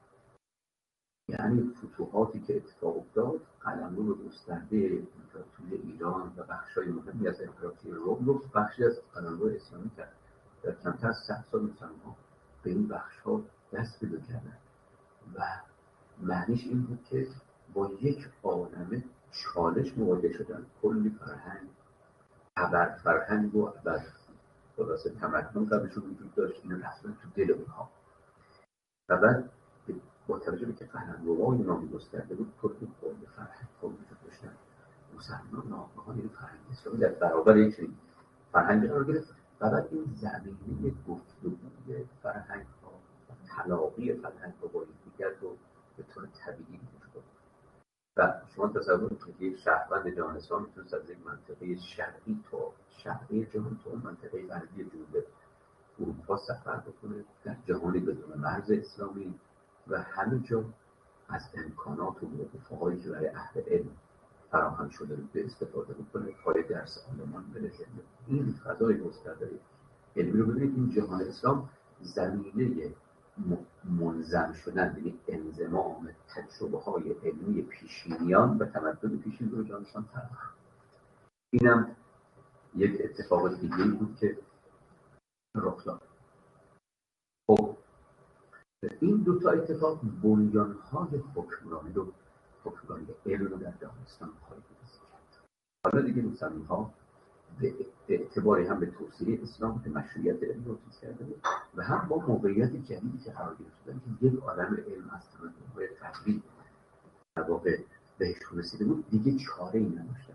یعنی فتوحاتی که اتفاق افتاد قلمرو گسترده امپراتوری ایران و بخشای مهمی از امپراتوری روم رو بخشی از قلمرو اسلامی کرد. در کمتر از صد سال مسلمان‌ها به این بخش‌ها دست پیدا کردند و معنیش این بود که با یک عالمه چالش مواجه شدن. کلی فرهنگ، ابر فرهنگ و ابر خلاصه تمدن قبلشون وجود داشت، اینو رفتن تو دل اونها و بعد با توجه به که قلمروهای نامی گسترده بود پر بود کلی فرهنگ ها وجود داشتن. مسلمان ناگهان این فرهنگ اسلامی در برابر یک چنین فرهنگ قرار گرفت و بعد این زمینه گفتگوی فرهنگ ها و تلاقی فرهنگ ها با یکدیگر رو به طور طبیعی وجود آورد. و شما تصور کنید یک شهروند جهان اسلام میتونست از یک منطقه شرقی تا شرقی جهان تا منطقه غربی جنوب اروپا سفر بکنه در جهانی بدون مرز اسلامی و همه جا از امکانات و موقع‌هایی که برای اهل علم فراهم شده به استفاده بکنه، پای درس آلمان بره. این فضای گسترده علمی رو ببینید. این جهان اسلام زمینه منظم شدن، یعنی انضمام تجربه های علمی پیشینیان و تمدن پیشین رو جهان اسلام فراهم. اینم یک اتفاق دیگه بود که رخ داد. خب این دو تا اتفاق بنیان‌های حکمرانی رو حکمرانی علم رو در جهان اسلام خواهی کرد. حالا دیگه مسلمان‌ها به اعتباری هم به توسعه اسلام به مشروعیت علم رو چیز کرده بود و هم با موقعیت جدیدی که قرار گرفتن که یک عالم علم از تمدن‌های قبلی در واقع بهش رسیده بود، دیگه چاره‌ای نداشتن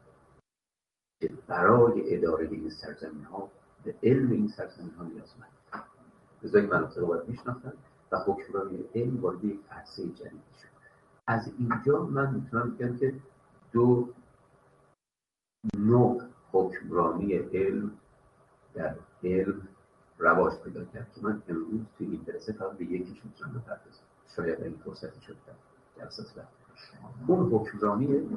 که برای اداره این سرزمین‌ها به علم این سرزمین‌ها نیازمند. لذا این مناطق رو باید میشناختن و حکمرانی علم وارد یک عرصه جدید شد. از اینجا من میتونم بگم که دو نوع حکمرانی علم در علم رواج پیدا کرد که من امروز توی این جلسه فقط به یکیش میتونم بپردازم. شاید این فرصتی شد در اساس وقت. اون حکمرانی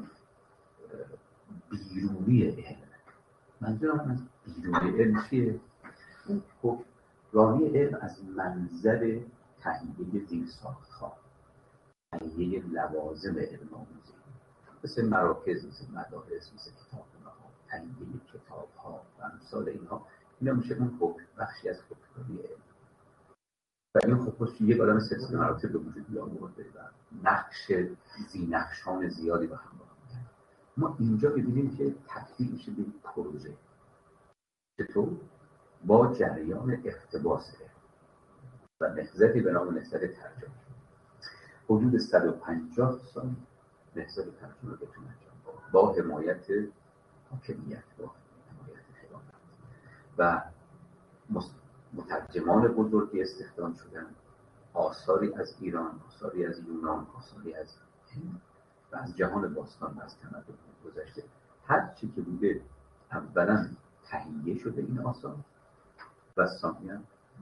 بیرونی علم. منظورم از بیرونی علم چیه؟ اون حکمرانی علم از منظر تهیه زیرساخت‌ها، تهیه لوازم علم آموزی، مثل مراکز، مثل مدارس، مثل کتابخانه‌ها، تهیه کتاب‌ها و امثال اینها. اینا میشه اون حکم بخشی از حکمرانی علم و این خب خودش یک عالم سلسله مراتب به وجود می‌آورده و نقش ذی‌نقشان زیادی با هم می‌کنه. ما اینجا می‌بینیم که تبدیل میشه به پروژه. چطور؟ با جریان اقتباس و نهضتی به نام نهضت ترجمه. حدود صد و پنجاه سال نهضت ترجمه بتونه انجام با حمایت حاکمیت، با حمایت خلافت و مترجمان بزرگی استخدام شدن. آثاری از ایران، آثاری از یونان، آثاری از هند و از جهان باستان و از تمدن گذشته، هر چی که بوده اولا تهیه شده این آثار و ثانیاً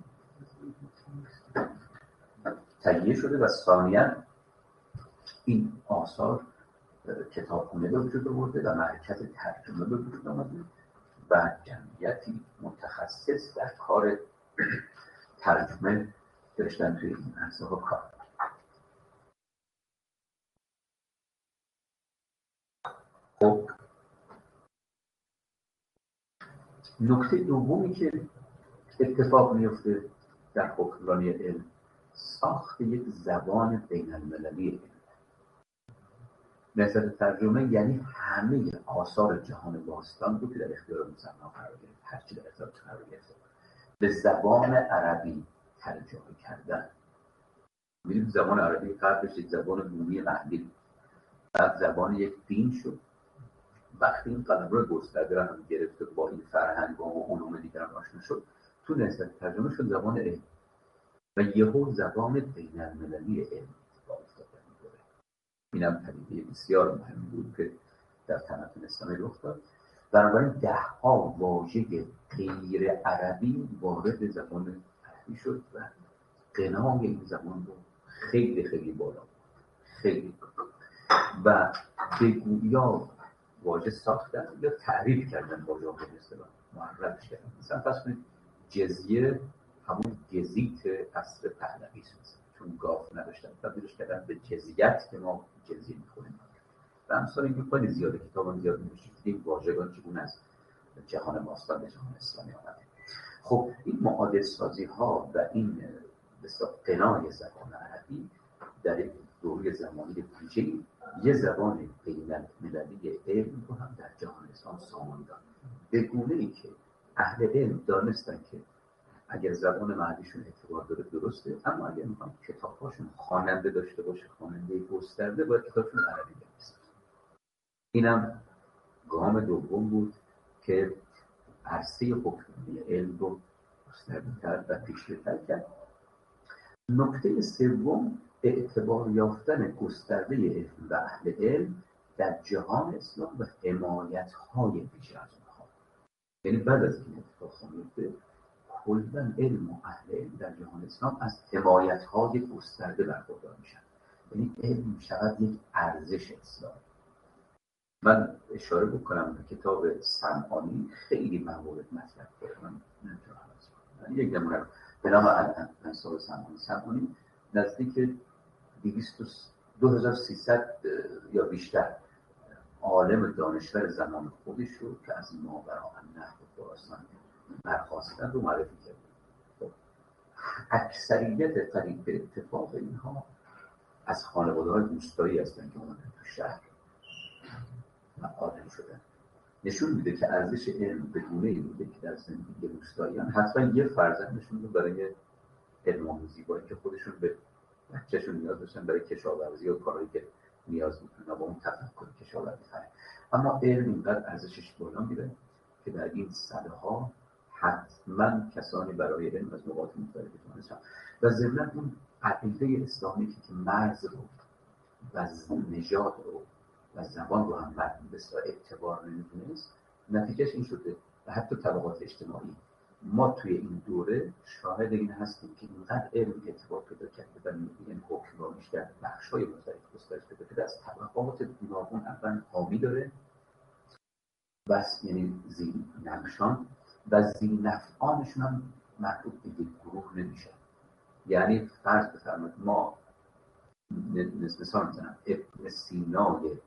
تهیه شده و ثانیاً این آثار کتابخانه به وجود آورده و مرکز ترجمه به وجود آمده و جمعیتی متخصص در کار ترجمه داشتن توی این عرصه ها کار. خب نکته دومی که اتفاق میفته در حکمرانی علم، ساخت یک زبان بین المللی علم. نهضت ترجمه یعنی همه آثار جهان باستان رو که در اختیار مسلمان قرار گرفت، هرچی در اختیار قرار گرفت به زبان عربی ترجمه کردن. می‌بینیم زبان عربی قبلش یک زبان بومی محلی، بعد زبان یک دین شد. وقتی این قلمرو گسترده هم گرفت با این فرهنگ و علوم دیگر هم آشنا شد، تو نهضت ترجمه شد زبان علم و یهو زبان بین المللی علم اتفاق افتاد. اینم پدیده بسیار مهم بود که در تمدن اسلامی رخ داد. بنابراین ده ها واژه غیر عربی وارد زبان عربی شد و غنای این زبان رو خیلی خیلی بالا بود، خیلی. و به گویا واژه ساختن یا تعریف کردن واژه رو به اصطلاح معرفش کردن. مثلا فرض کنید جزیه همون گزیت عصر پهلوی است، چون گاف نداشتن تبدیلش کردن به جزیت که ما جزیه می‌خوریم. و امثال این خیلی زیاده، کتابان زیاد نوشته که این واژگان چگونه از جهان باستان به جهان اسلامی آمده. خب این معادل سازی ها و این بسیار قنای زبان عربی در یک دوره زمانی ویژه‌ای یه زبان بین‌المللی علم رو هم در جهان اسلام سامان داد، به گونه‌ای که اهل علم دانستن که اگر زبان محلیشون اعتبار داره درسته، اما اگر میخوان کتاب‌هاشون خواننده داشته باشه، خواننده گسترده، باید کتابشون عربی بنویسن. اینم گام دوم بود که عرصه حکمی علم رو گسترده‌تر و پیشرفت‌تر کرد. نکته سوم اعتبار یافتن گسترده علم و اهل علم در جهان اسلام و حمایت‌های ویژه از اونها. یعنی بعد از این اتفاق میفته کلاً علم و اهل علم در جهان اسلام از حمایت‌های گسترده برخوردار میشن. یعنی علم میشود یک ارزش اسلامی. من اشاره بکنم به کتاب سمعانی، خیلی موارد مطرح داره، من نمیتونم عوض کنم. یک نمونه به نام انصار سمعانی. سمعانی نزدیک دو هزار و سیصد یا بیشتر عالم دانشور زمان خودش رو که از ماوراء النهر و خراسان برخاستن رو معرفی کرد. خب اکثریت قریب به اتفاق اینها از خانواده‌های روستایی هستن که اومدن تو شهر و عالم شدن. نشون میده که ارزش علم به گونه‌ای بوده که در زندگی روستاییان حتما یه فرزندشون رو برای علم آموزی باید که خودشون به بچه‌شون نیاز داشتن برای کشاورزی و کارهایی که نیاز می‌کنه با اون تفکر کشاورزی کنه. اما علم اینقدر ارزشش بالا میره که در این سالها حتما کسانی برای علم از نقاط مختلفی تونستن و ضمن اون عقیده اسلامی که مرز رو و نژاد رو و زبان رو هم مردم بسیار اعتبار نمیدونست، نتیجهش این شده و حتی طبقات اجتماعی ما توی این دوره شاهد این هستیم که اینقدر علم اعتبار پیدا کرده و این حکمرانیش در بخش‌های مختلف گسترش پیدا کرده از طبقات گوناگون اول حامی داره و یعنی ذی نقشان و ذی نفعانشون هم مربوط به یک گروه نمیشه. یعنی فرض بفرمایید ما مثال میزنم ابن سینای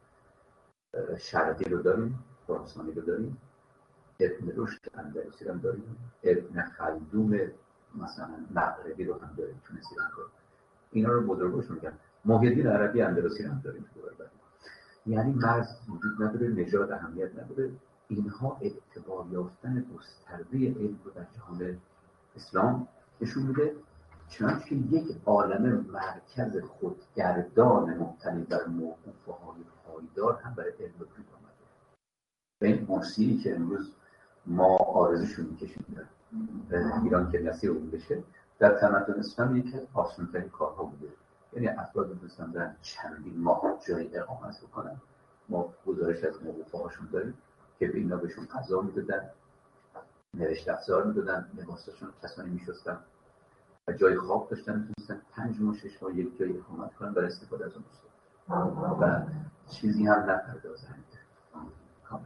شرقی رو داریم، خراسانی رو داریم، ابن رشد اندلسی رو هم داریم، ابن خلدون مثلا مغربی رو هم داریم، تونسی رو هم داریم. اینا رو بزرگوش میگن. محی الدین عربی اندلسی رو هم داریم. یعنی مرز وجود نداره، نژاد اهمیت نداره. اینها اعتبار یافتن گسترده علم رو در جهان اسلام نشون میده، چنانچه که یک عالم مرکز خودگردان مبتنی بر موقوفه‌های پایدار هم برای علم وجود آمده. و این بورسیه‌ای که امروز ما آرزوشو میکشیم در ایران که نصیر اون بشه، در تمدن اسلام یکی از آسان‌ترین کارها بوده. یعنی افراد میتونستن در چندین ماه جای اقامت بکنن. ما گزارش از موقوفه‌هاشون داریم که به اینا بهشون غذا میدادن، نوشت افزار میدادن، لباساشون کسانی میشستن و جای خواب داشتن، میتونستن پنج ماه شش ماه یک جای اقامت کنن برای استفاده از اون و چیزی هم نپردازن کاملا.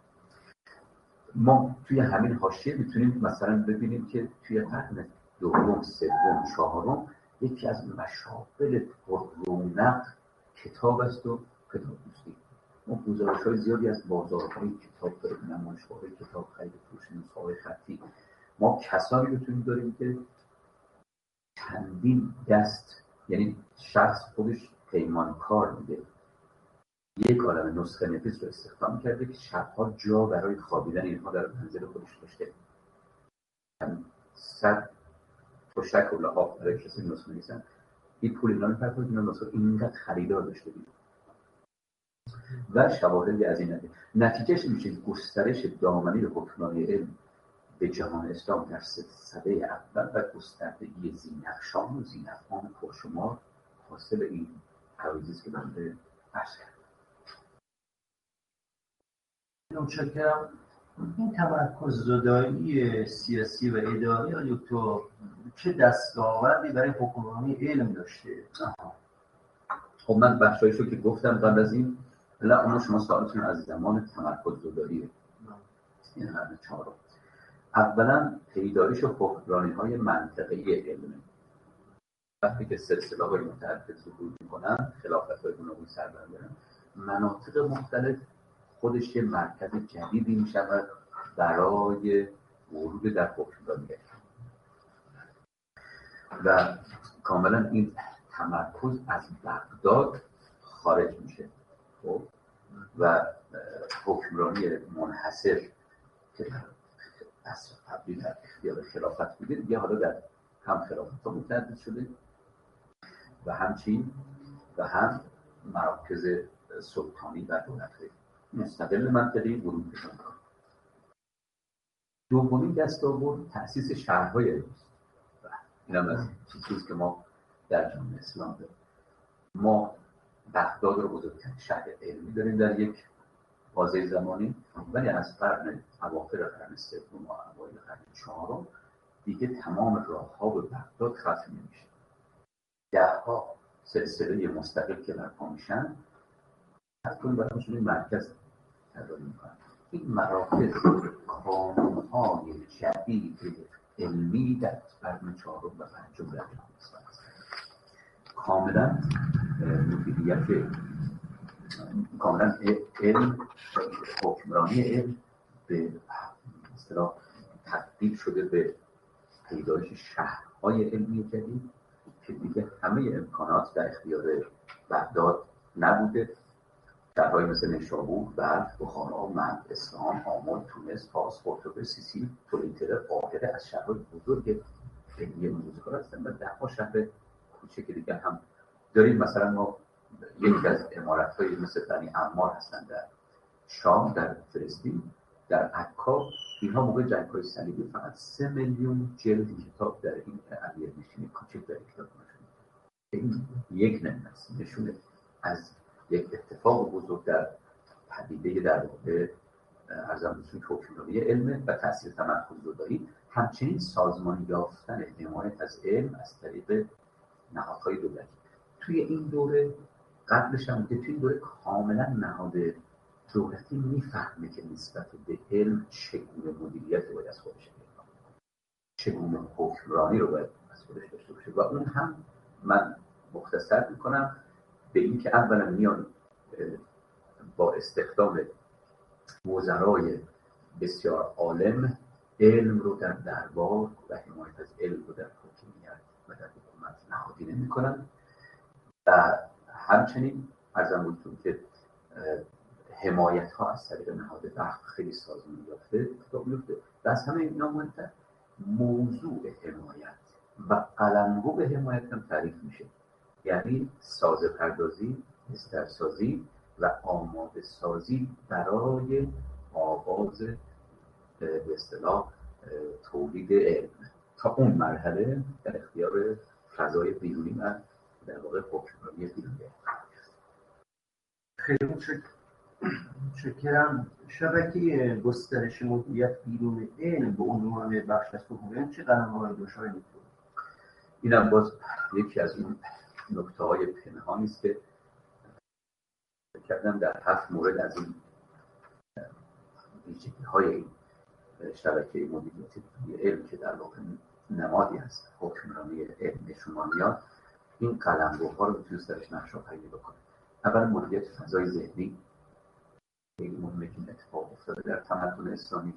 ما توی همین حاشیه میتونیم مثلا ببینیم که توی قرن دوم، سوم، چهارم یکی از مشاغل پررونق کتاب است و کتاب دوستی. ما گزارش‌های زیادی از بازارهای کتاب داریم، نمایشگاه‌های کتاب خرید فروش، نسخه‌های خطی. ما کسانی بتونیم داریم که چندین دست، یعنی شخص خودش پیمانکار میده، یک عالم نسخه نویس رو استخدام کرده که شب‌ها جا برای خوابیدن اینها در منزل خودش داشته. صد تا شک و لحاف برای کسی نسخه نویسن، این پول اینا رو پرداخت، اینا نسخه اینقدر خریدار داشته بود و شواهدی از این نده. نتیجهش میشه گسترش دامنه حکمرانی علم به جهان اسلام در سده اول و گستردگی ذی‌نقشان و ذی‌نفعان پرشمار حاصل این حوادث که بنده عرض کردم. متشکرم. این تمرکز زدایی سیاسی و اداری آیا تو چه دستاوردی برای حکمرانی علم داشته؟ خب من بخشایشو که گفتم قبل از این لا اون شما سوالتون از زمان تمرکز زداریه، این قرن چهارم. اولا پیدایش حکمرانی‌های منطقه‌ای علمه. وقتی که سلسله‌های متعدد ظهور می‌کنن، خلافت‌های گوناگون سر برمی‌دارن، مناطق مختلف خودش یه مرکز جدیدی می‌شود برای ورود در حکمرانی و کاملا این تمرکز از بغداد خارج میشه خب و حکمرانی منحصر که اصل قبلی در اختیار خلافت بوده دیگه حالا در هم خلافت ها متعدد شده و همچین و هم مراکز سلطانی و دولت مستقل منطقی ورود پیدا می‌کنه. دومین دستاورد تأسیس شهرهای علمی است. این هم از چیزی که ما در جامعه اسلام داریم. ما بغداد رو بزرگترین شهر علمی داریم در یک بازه زمانی، ولی از قرن اواخر قرن سوم و اوایل قرن چهارم دیگه تمام راه‌ها به بغداد ختم نمیشه. ده‌ها سلسله مستقل که برپا میشن حتما براشون این مرکز تداعی میکنن. این مراکز کانون‌های جدید علمی در قرن چهارم و پنجم در جهان اسلام هستند. کاملا مدیریت کاملا علم حکمرانی علم به اصطلاح تبدیل شده به پیدایش شهرهای علمی جدید که دیگه همه امکانات در اختیار بغداد نبوده. شهرهایی مثل نیشابور، بلخ، بخارا، مند، اصفهان، آمل، تونس، فاس، قرطبه، سیسیل، تولنتره، قاهره از شهرهای بزرگ علمی موزیکال هستند و ده‌ها شهر کوچک دیگر هم داریم. مثلا ما یکی از عمارت‌های مثل بنی عمار هستند در شام، در فلسطین، در عکا. اینها موقع جنگ‌های صلیبی فقط سه میلیون جلد کتاب در این امیرنشینی کوچک در کتاب نشون. این یک نمونه نشونه از یک اتفاق بزرگ در پدیده در واقع ارزم بسید حکمرانی علم و تأثیر تمرکز زدایی، همچنین سازمان یافتن حمایت از علم از طریق نهادهای دولتی. توی این دوره قبلش هم که توی این دوره کاملا نهاد دولتی میفهمه که نسبت به علم چگونه مدیریت رو باید از خودش بکنه، چگونه حکمرانی رو باید از خودش داشته باشه. و اون هم من مختصر میکنم به این که اولا میان با استخدام وزرای بسیار عالم علم رو در دربار و حمایت از علم رو در حکومت و در حکومت نهادینه میکنن و همچنین ارزم بودتون که حمایت ها از طریق نهاد وقت خیلی سازمان یافته اتفاق میفته و از همه اینا مهمتر موضوع حمایت و قلمرو به حمایت هم تعریف میشه، یعنی سازه پردازی، بسترسازی و آماده سازی برای آغاز به اصطلاح تولید علم. تا اون مرحله در اختیار فضای بیرونی و در واقع حکمرانی بیرونی. خیلی متشکرم. شبکه گسترش مدیریت بیرون علم به عنوان بخش از حکومت چه قدم‌هایی داشته می‌کنه؟ اینم باز یکی از این نکته‌های پنهانی است که کردم در هفت مورد از این ویژگی‌های این شبکه مدیریتی علم که در واقع نمادی از حکمرانی علم شما میاد، این قلمروها رو میتونست درش نقش‌آفرینی بکنه. اول مدیریت فضای ذهنی خیلی مهمه که این اتفاق افتاده در تمدن اسلامی.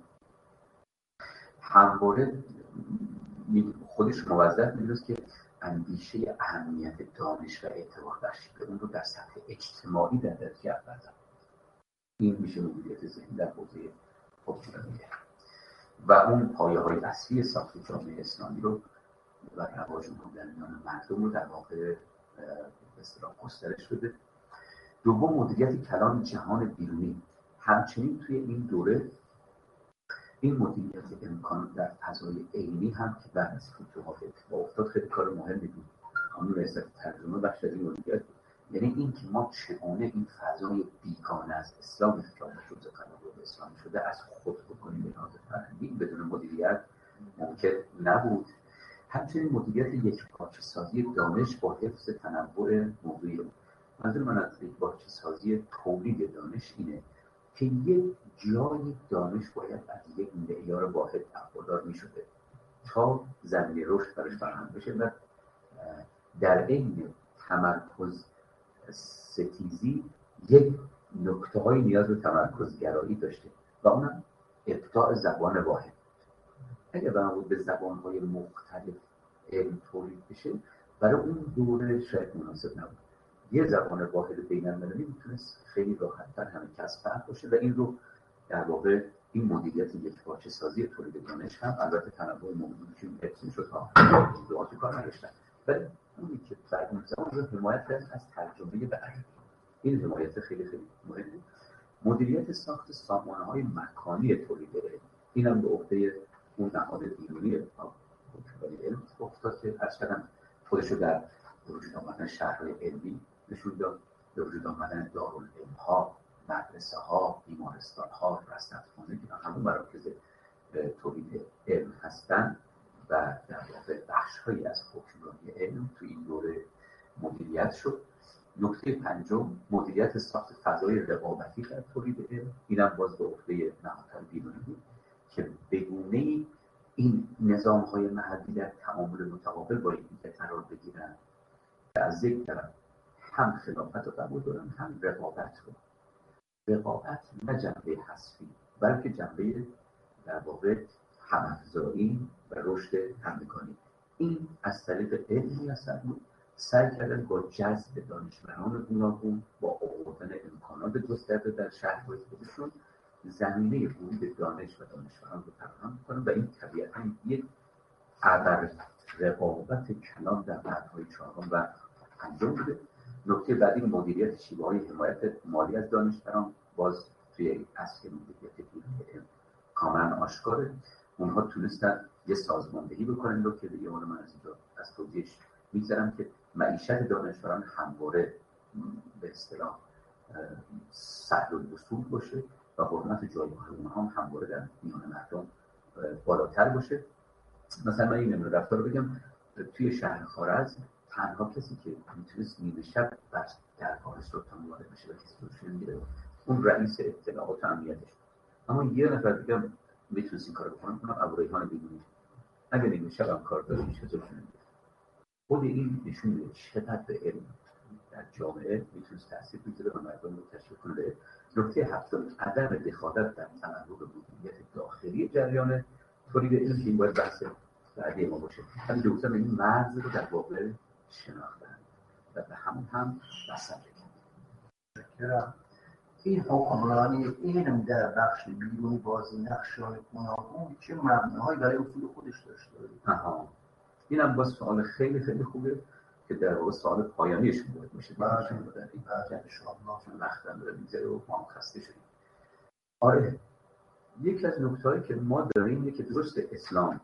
همواره خودش موظف میدونست که اندیشه اهمیت دانش و اعتبار بخشی به اون رو در سطح اجتماعی در درجه اول داره. این میشه مدیریت ذهنی در حوزه حکمرانی و اون پایه‌های اصلی ساخت جامعه اسلامی رو و رواج اون در میان مردم رو در واقع به اصطلاح گسترش بده. دوم مدیریت کلان جهان بیرونی. همچنین توی این دوره این مدیریت امکان در فضای عینی هم که بعد از فتوحات اتفاق افتاد خیلی کار مهمی بود. قانون رئیست ترجمه بخش از این مدیریت، یعنی این که ما چگونه این فضای بیگانه از اسلام که جزء قلمرو اسلامی شده از خود بکنیم به لحاظ فرهنگی بدون مدیریت ممکن نبود. همچنین مدیریت یکپارچه سازی دانش با حفظ تنوع موضوعی رو منظور من از دیگباچه سازی تولید دانش اینه که یک جای دانش باید از یک معیار واحد برخوردار می شده تا زمینه رشد برش فراهم بشه و در این تمرکز ستیزی یک نکته های نیاز به تمرکزگرایی داشته و اونم ابداع زبان واحد. اگه بنابود به زبان های مختلف علم تولید بشه برای اون دوره شاید مناسب نبود. یه زبان واحد بین المللی میتونست خیلی راحت‌تر همه کس فهم باشه و این رو در واقع این مدیریت یکپارچه سازی تولید دانش هم البته تنوع موضوعی که حفظ شد ها موضوعاتی کار نداشتن، ولی اونی که در اون زمان رو حمایت کرد از ترجمه به عربی. این حمایت خیلی خیلی مهمه. مدیریت ساخت سامانه‌های مکانی تولید علم اینم به عهده اون نهاد بیرونی حکومت علم افتاد که اصلا خودش رو در وجود آمدن شهرهای علمی نشون داد، به وجود آمدن دارالعلم‌ها، مدرسه‌ها، بیمارستان‌ها، رصدخانه که همون مراکز تولید علم هستند و در واقع بخش‌هایی از حکمرانی علم تو این دوره مدیریت شد. نکته پنجم مدیریت ساخت فضای رقابتی در تولید علم، اینم باز به عهده نهادهای بیرونی بود که بگونه‌ای این نظام‌های محلی در تعامل متقابل با یکدیگر قرار بگیرن که از یک طرف هم خلافت رو قبول دارن هم رقابت رو. رقابت نه جنبه حذفی بلکه جنبه در واقع هم‌افزایی و رشد همگانی. این از طریق علمی اصلا بود سعی کردن با جذب دانشمندان گوناگون با آوردن امکانات گسترده در شهرهای خودشون زمینه ورود دانش و دانشمندان رو فراهم کنن و این طبیعتاً یک ابر رقابت کلان در قرن‌های چهارم و پنجم بوده. نکته بعدی مدیریت شیوه‌های حمایت مالی از دانشمندان باز توی اصل مدیریت علم کاملا آشکاره. اونها تونستن یه سازماندهی بکنن رو که دیگه اون من از اینجا از توضیحش میگذارم که معیشت دانشوران همواره به اصطلاح سهل الوصول باشه و حرمت جایگاه اونها هم همواره در میان مردم بالاتر باشه. مثلا من این نمونه رفتار رو بگم، توی شهر خوارزم تنها کسی که میتونست نیمه شب بس دربار سلطان وارد بشه و کسی روش نمیگیره اون رئیس اطلاعات و امنیتش، اما یه نفر دیگه میتونست این کار رو بکنه، اونم ابوریحان بیرونی. اگه نیمه شب هم کار داره هیچ کسی روش نمیگیره. خود این نشون میده چقدر به علم در جامعه میتونست تاثیر بگذاره و مردم رو تشویق کنه. نکته هفتم عدم دخالت در تنوع مدیریت داخلی جریان تولید علم که این باید بحث بعدی ما باشه. همین دوستان این مرز رو در واقع شناختن و به همون هم بسنده کرد. این حکمرانی علم در بخش بیرونی بازی نقش‌های گوناگون چه مبناهایی برای اصول خودش داشته؟ آها، اینم باز سوال خیلی خیلی خوبه که در واقع سوال پایانیش بود میشه. بعد شما در این بعد ان شاءالله وقتم داره میذاره و ما خسته شدیم. آره، یکی از نکته‌هایی که ما داریم اینه که درست اسلام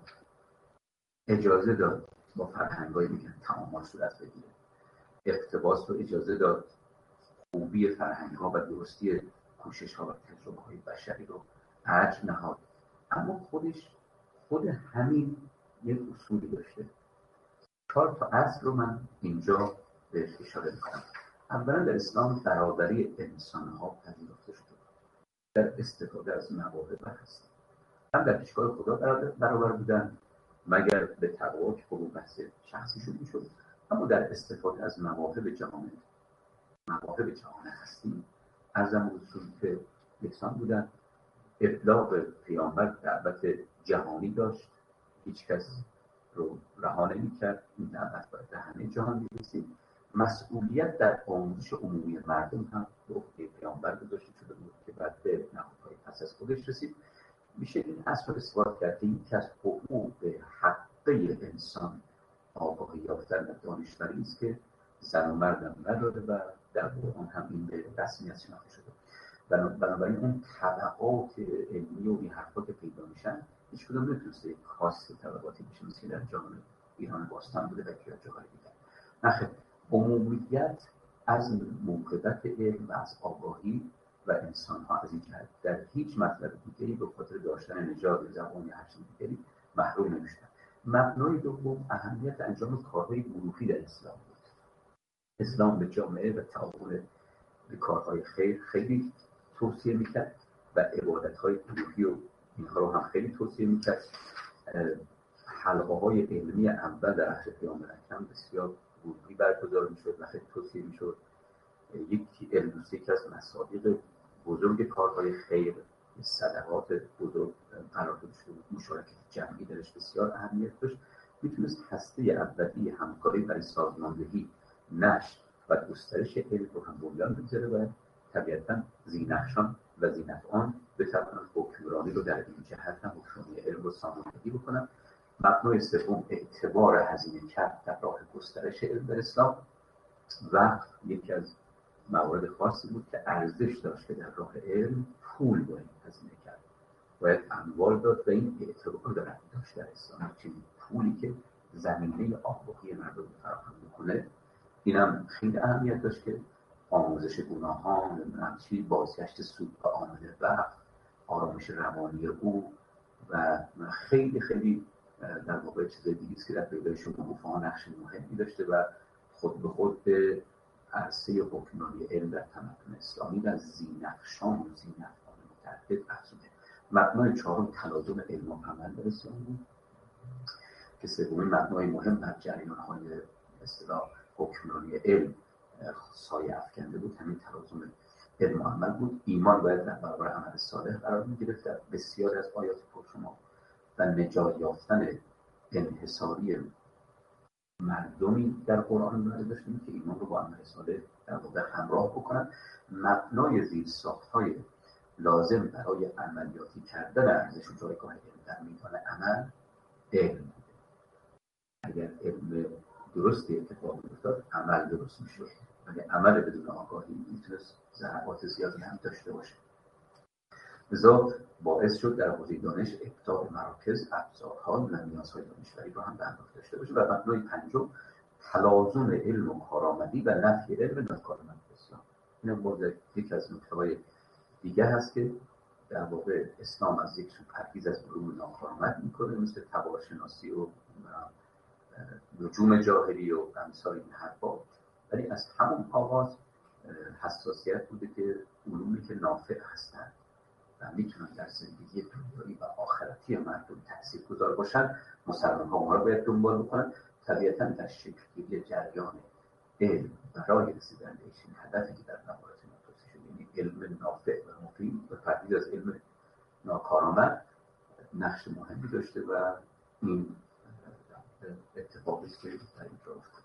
اجازه داد با فرهنگ‌های دیگه تعامل صورت بگیره، اقتباس رو اجازه داد، خوبی فرهنگ‌ها و درستی کوشش‌ها و تجربه‌های بشری رو ارج نهاد، اما خودش خود همین یک اصولی داشته. چهار تا اصل رو من اینجا بهش اشاره می‌کنم. اولا در اسلام برابری انسان‌ها پذیرفته شده در استفاده از مواهب هست. هم در پیشگاه خدا برابر بودن مگر به تقوا که خب بحث شخصی شد میشد، اما در استفاده از مواهب جهان مواهب جهان هستی ارزم رسول که یکسان بودن. ابلاغ پیامبر دعوت جهانی داشت، هیچ کس رو رها نمی‌کرد، این دعوت باید به همه جهان برسید. مسئولیت در آموزش عمومی مردم هم به عهده پیامبر گذاشته شده بود که بعد به نهادهای پس از خودش رسید. میشه این اصل رو اثبات کرد که یکی از حقوق حقه انسان آگاهی یافتن و دانشوری است که زن و مرد هم نداره و در قرآن هم این به رسمیت شناخته شده. بنابراین اون طبقات علمی و این حرفا که پیدا میشن هیچ کدوم نمیتونسته خاص طبقاتی بشه مثل در جامعه ایران باستان بوده و که جاهای دیگر. نخیر، عمومیت از موقعیت علم و از آگاهی و انسان ها از این جهت در هیچ مطلب دیگری به خاطر داشتن نژاد زبان یا هر چیز دیگری محروم نمیشن. مبنای دوم اهمیت انجام کارهای گروهی در اسلام بود. اسلام به جامعه و تعاون به کارهای خیر خیلی توصیه میکرد و عبادت‌های الهی و اینها رو هم خیلی توصیه میکرد. حلقه های علمی اول در عهد پیامبر اکرم بسیار گروهی برگزار میشد و خیلی توصیه میشد. یکی علم یکی از مصادیق بزرگ کارهای خیر، صدقات بزرگ قرار داشته بود. مشارکت جمعی درش بسیار اهمیت داشت. میتونست هسته اولیه همکاری برای سازماندهی، نشر و گسترش علم رو هم بنیان بگذاره و طبیعتاً ذی‌نقشان و ذی‌نفعان بتوانند حکمرانی رو در این جهت هم حکمرانی علم رو ساماندهی بکنن. مبنای سوم اعتبار هزینه کرد در راه گسترش علم در اسلام و یکی از موارد خاصی بود که ارزش داشت که در راه علم پول باید هزینه کرد، باید اموال داد و این اعتبار دارد داشت در اسلام. چنین پولی که زمینه آگاهی مردم فراهم میکنه، اینم خیلی اهمیت داشت که آموزش گناهان، نمی‌دونم بازگشت سود به عامل وقت، آرامش روانی او و خیلی خیلی در واقع چیز دیگه که در پیدای شکوفه‌ها نقش مهمی داشته و خود به خود به عرصه حکمرانی علم در تمدن اسلامی و ذی‌نقشان و ذی‌نفعان متعدد افزوده. مبنای چهارم تلازم علم و عمل در اسلام بود که سومین مبنای مهم بر جریان‌های به اصطلاح حکمرانی علم سایه افکنده بود همین تلازم علم و عمل بود. ایمان باید در برابر عمل صالح قرار می‌گرفت. در بسیاری از آیات پرشما و نجات یافتن انحصاری مردمی در قرآن مورد داشتیم که ایمان رو با عمل صالح در واقع همراه بکنن. مبنای زیرساخت‌های لازم برای عملیاتی کردن ارزش و جایگاه علم در میدان عمل علم بوده. اگر علم درستی اتفاق می‌افتاد عمل درست می‌شد، ولی عمل بدون آگاهی میتونست ضربات زیادی هم داشته باشه. لذا باعث شد در حوزه دانش ابداع مراکز، ابزارها و نیازهای دانشوری رو هم به همراه داشته باشه. و مبنای پنجم تلازم علم و کارآمدی و نفی علم ناکارآمد اسلام. این هم یکی از نکته‌های دیگه هست که در واقع اسلام از یک سو پرهیز از علوم ناکارآمد میکنه، مثل تبارشناسی و نجوم جاهلی و امثال این حرفا، ولی از همون آغاز حساسیت بوده که علومی که نافع هستند و میتونن در زندگی دنیایی و آخرتی مردم تاثیرگذار باشن، مسلمان‌ها اونها رو باید دنبال بکنن. طبیعتاً در شکل‌گیری جریان علم برای رسیدن به این هدفی که در موارد توصیف شده، یعنی علم نافع و مفید و پرهیز از علم ناکارآمد، نقش مهمی داشته و این اتفاقی است که در اینجا افتاده.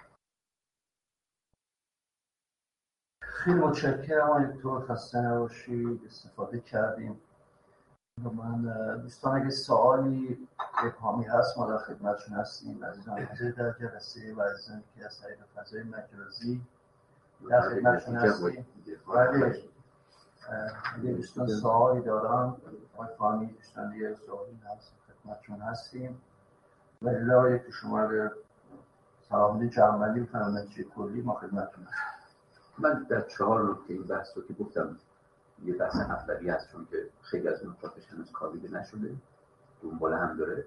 خیلی متشکرم آقای دکتر، خسته نباشید، استفاده کردیم. من دوستان اگه سوالی ابهامی هست ما در خدمتشون هستیم. عزیزان حاضر در جلسه و عزیزان که از طریق فضای مجازی در خدمتشون هستیم. ولی اگه دوستان سوالی دارن آقای فانی دوستان دیگه سوالی هست خدمتشون هستیم. ولی لایه که شما رو سلامتی جمعی فرمانچه کلی ما خدمتتون هستیم. من در چهار نکته این بحث رو که گفتم یه بحث اولی هست، چون که خیلی از نکاتش هنوز کاویده نشده، دنباله هم داره.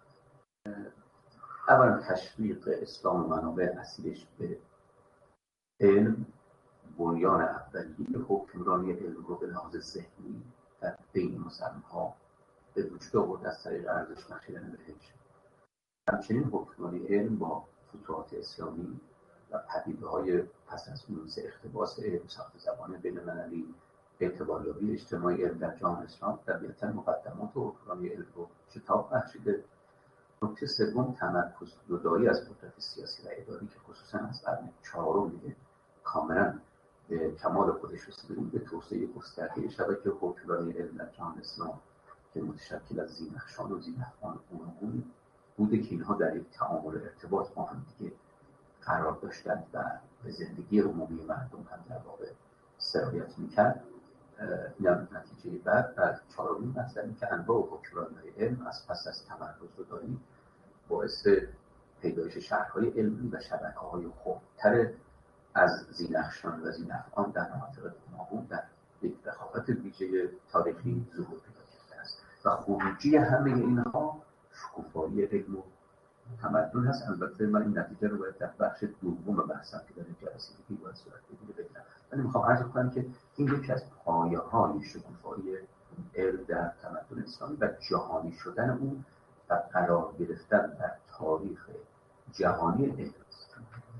اولا تشویق اسلام و منابع اصیلش به علم، بنیان اولیه حکمرانی علم رو به لحاظ ذهنی در بین مسلمان‌ها به وجود آورد از طریق ارزش بخشیدن بهش. همچنین حکمرانی علم با فتوحات اسلامی و پدیده‌های پس از اون مثل اقتباس علم، ساخت زبان بین‌المللی، اعتباریابی اجتماعی علم در جهان اسلام، طبیعتاً مقدمات و حکمرانی علم رو شتاب بخشیده. نکته سوم تمرکز جدایی از قدرت سیاسی و اداری که خصوصاً از قرن چهارم دیگه کاملاً به کمال خودش رسیده بود، به توسعه گسترده شبکه حکمرانی علم در جهان اسلام که متشکل از ذی‌نقشان و ذی‌نفعان گوناگون بوده که اینها در یک تعامل ارتباط با هم دیگه قرار داشتند و به زندگی عمومی مردم هم در واقع سرایت میکرد. این هم نتیجه بعد از چهارمین مسئله که انواع و حکمرانی علم از پس از تمرکز زدایی باعث پیدایش شهرهای علمی و شبکه‌های خردتر از ذی‌نقشان و ذی‌نفعان در مناطق گوناگون در یک رخاوت ویژه تاریخی ظهور پیدا کرده است و خروجی همه اینها شکوفایی علم و تمدن هست. البته من این نتیجه رو باید در بخش دوم بحثم که در جلسه دیگه باید صورت بگیره بگم، ولی میخوام عرض کنم که این یکی از پایه‌های شکوفایی علم در تمدن اسلامی و جهانی شدن اون و قرار گرفتن در تاریخ جهانی علم است.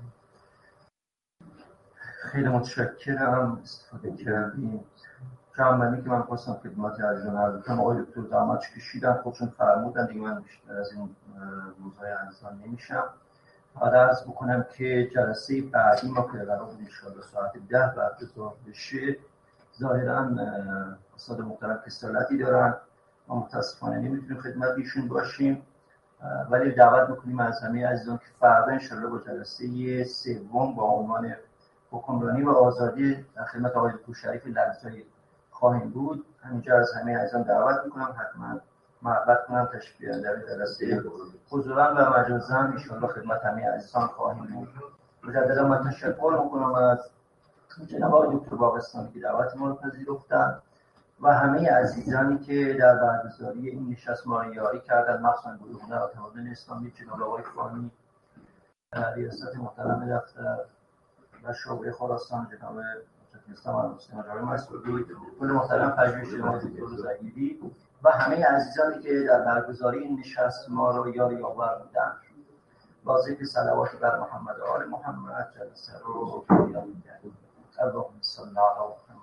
خیلی متشکرم استفاده کردیم. جنبندی که من خواستم خدمت عزیزان عرض کنم، آقای دکتر زحمتش کشیدن، خودشون فرمودن دیگه، من بیشتر از این روزهای عرضان نمیشم. بعد عرض بکنم که جلسه بعدی ما که قرار بود انشاءالله ساعت ده برگزار بشه، ظاهرا استاد محترم کسالتی دارن، ما متاسفانه نمیتونیم خدمت ایشون باشیم، ولی دعوت میکنیم از همه عزیزان که فردا انشاءالله با جلسه سوم با عنوان حکمرانی و آزادی در خدمت آقای دکتر شریف لرزایی خواهیم بود. همینجا از همه عزیزان دعوت میکنم حتما محبت کنم تشریف بیارن در جلسه، حضورا و مجازا ان شاءالله خدمت همه عزیزان خواهیم بود. مجددا من تشکر میکنم از جناب آقای دکتر باغستانی که دعوت ما رو پذیرفتن و همه عزیزانی که در برگزاری این نشست ما رو یاری کردن، مخصوصا گروه هنر تمدن اسلامی جناب آقای فانی، ریاست محترم دفتر و شعبه خراسان جناب اسلام المسلم جناب مسعودی، کل محترم پژوهش جناب دکتر زگیری و همه عزیزانی که در برگزاری این نشست ما رو یاری آور بودن. با ذکر صلوات بر محمد و آل محمد جلسه رو پایان می‌دهیم. اللهم صل علی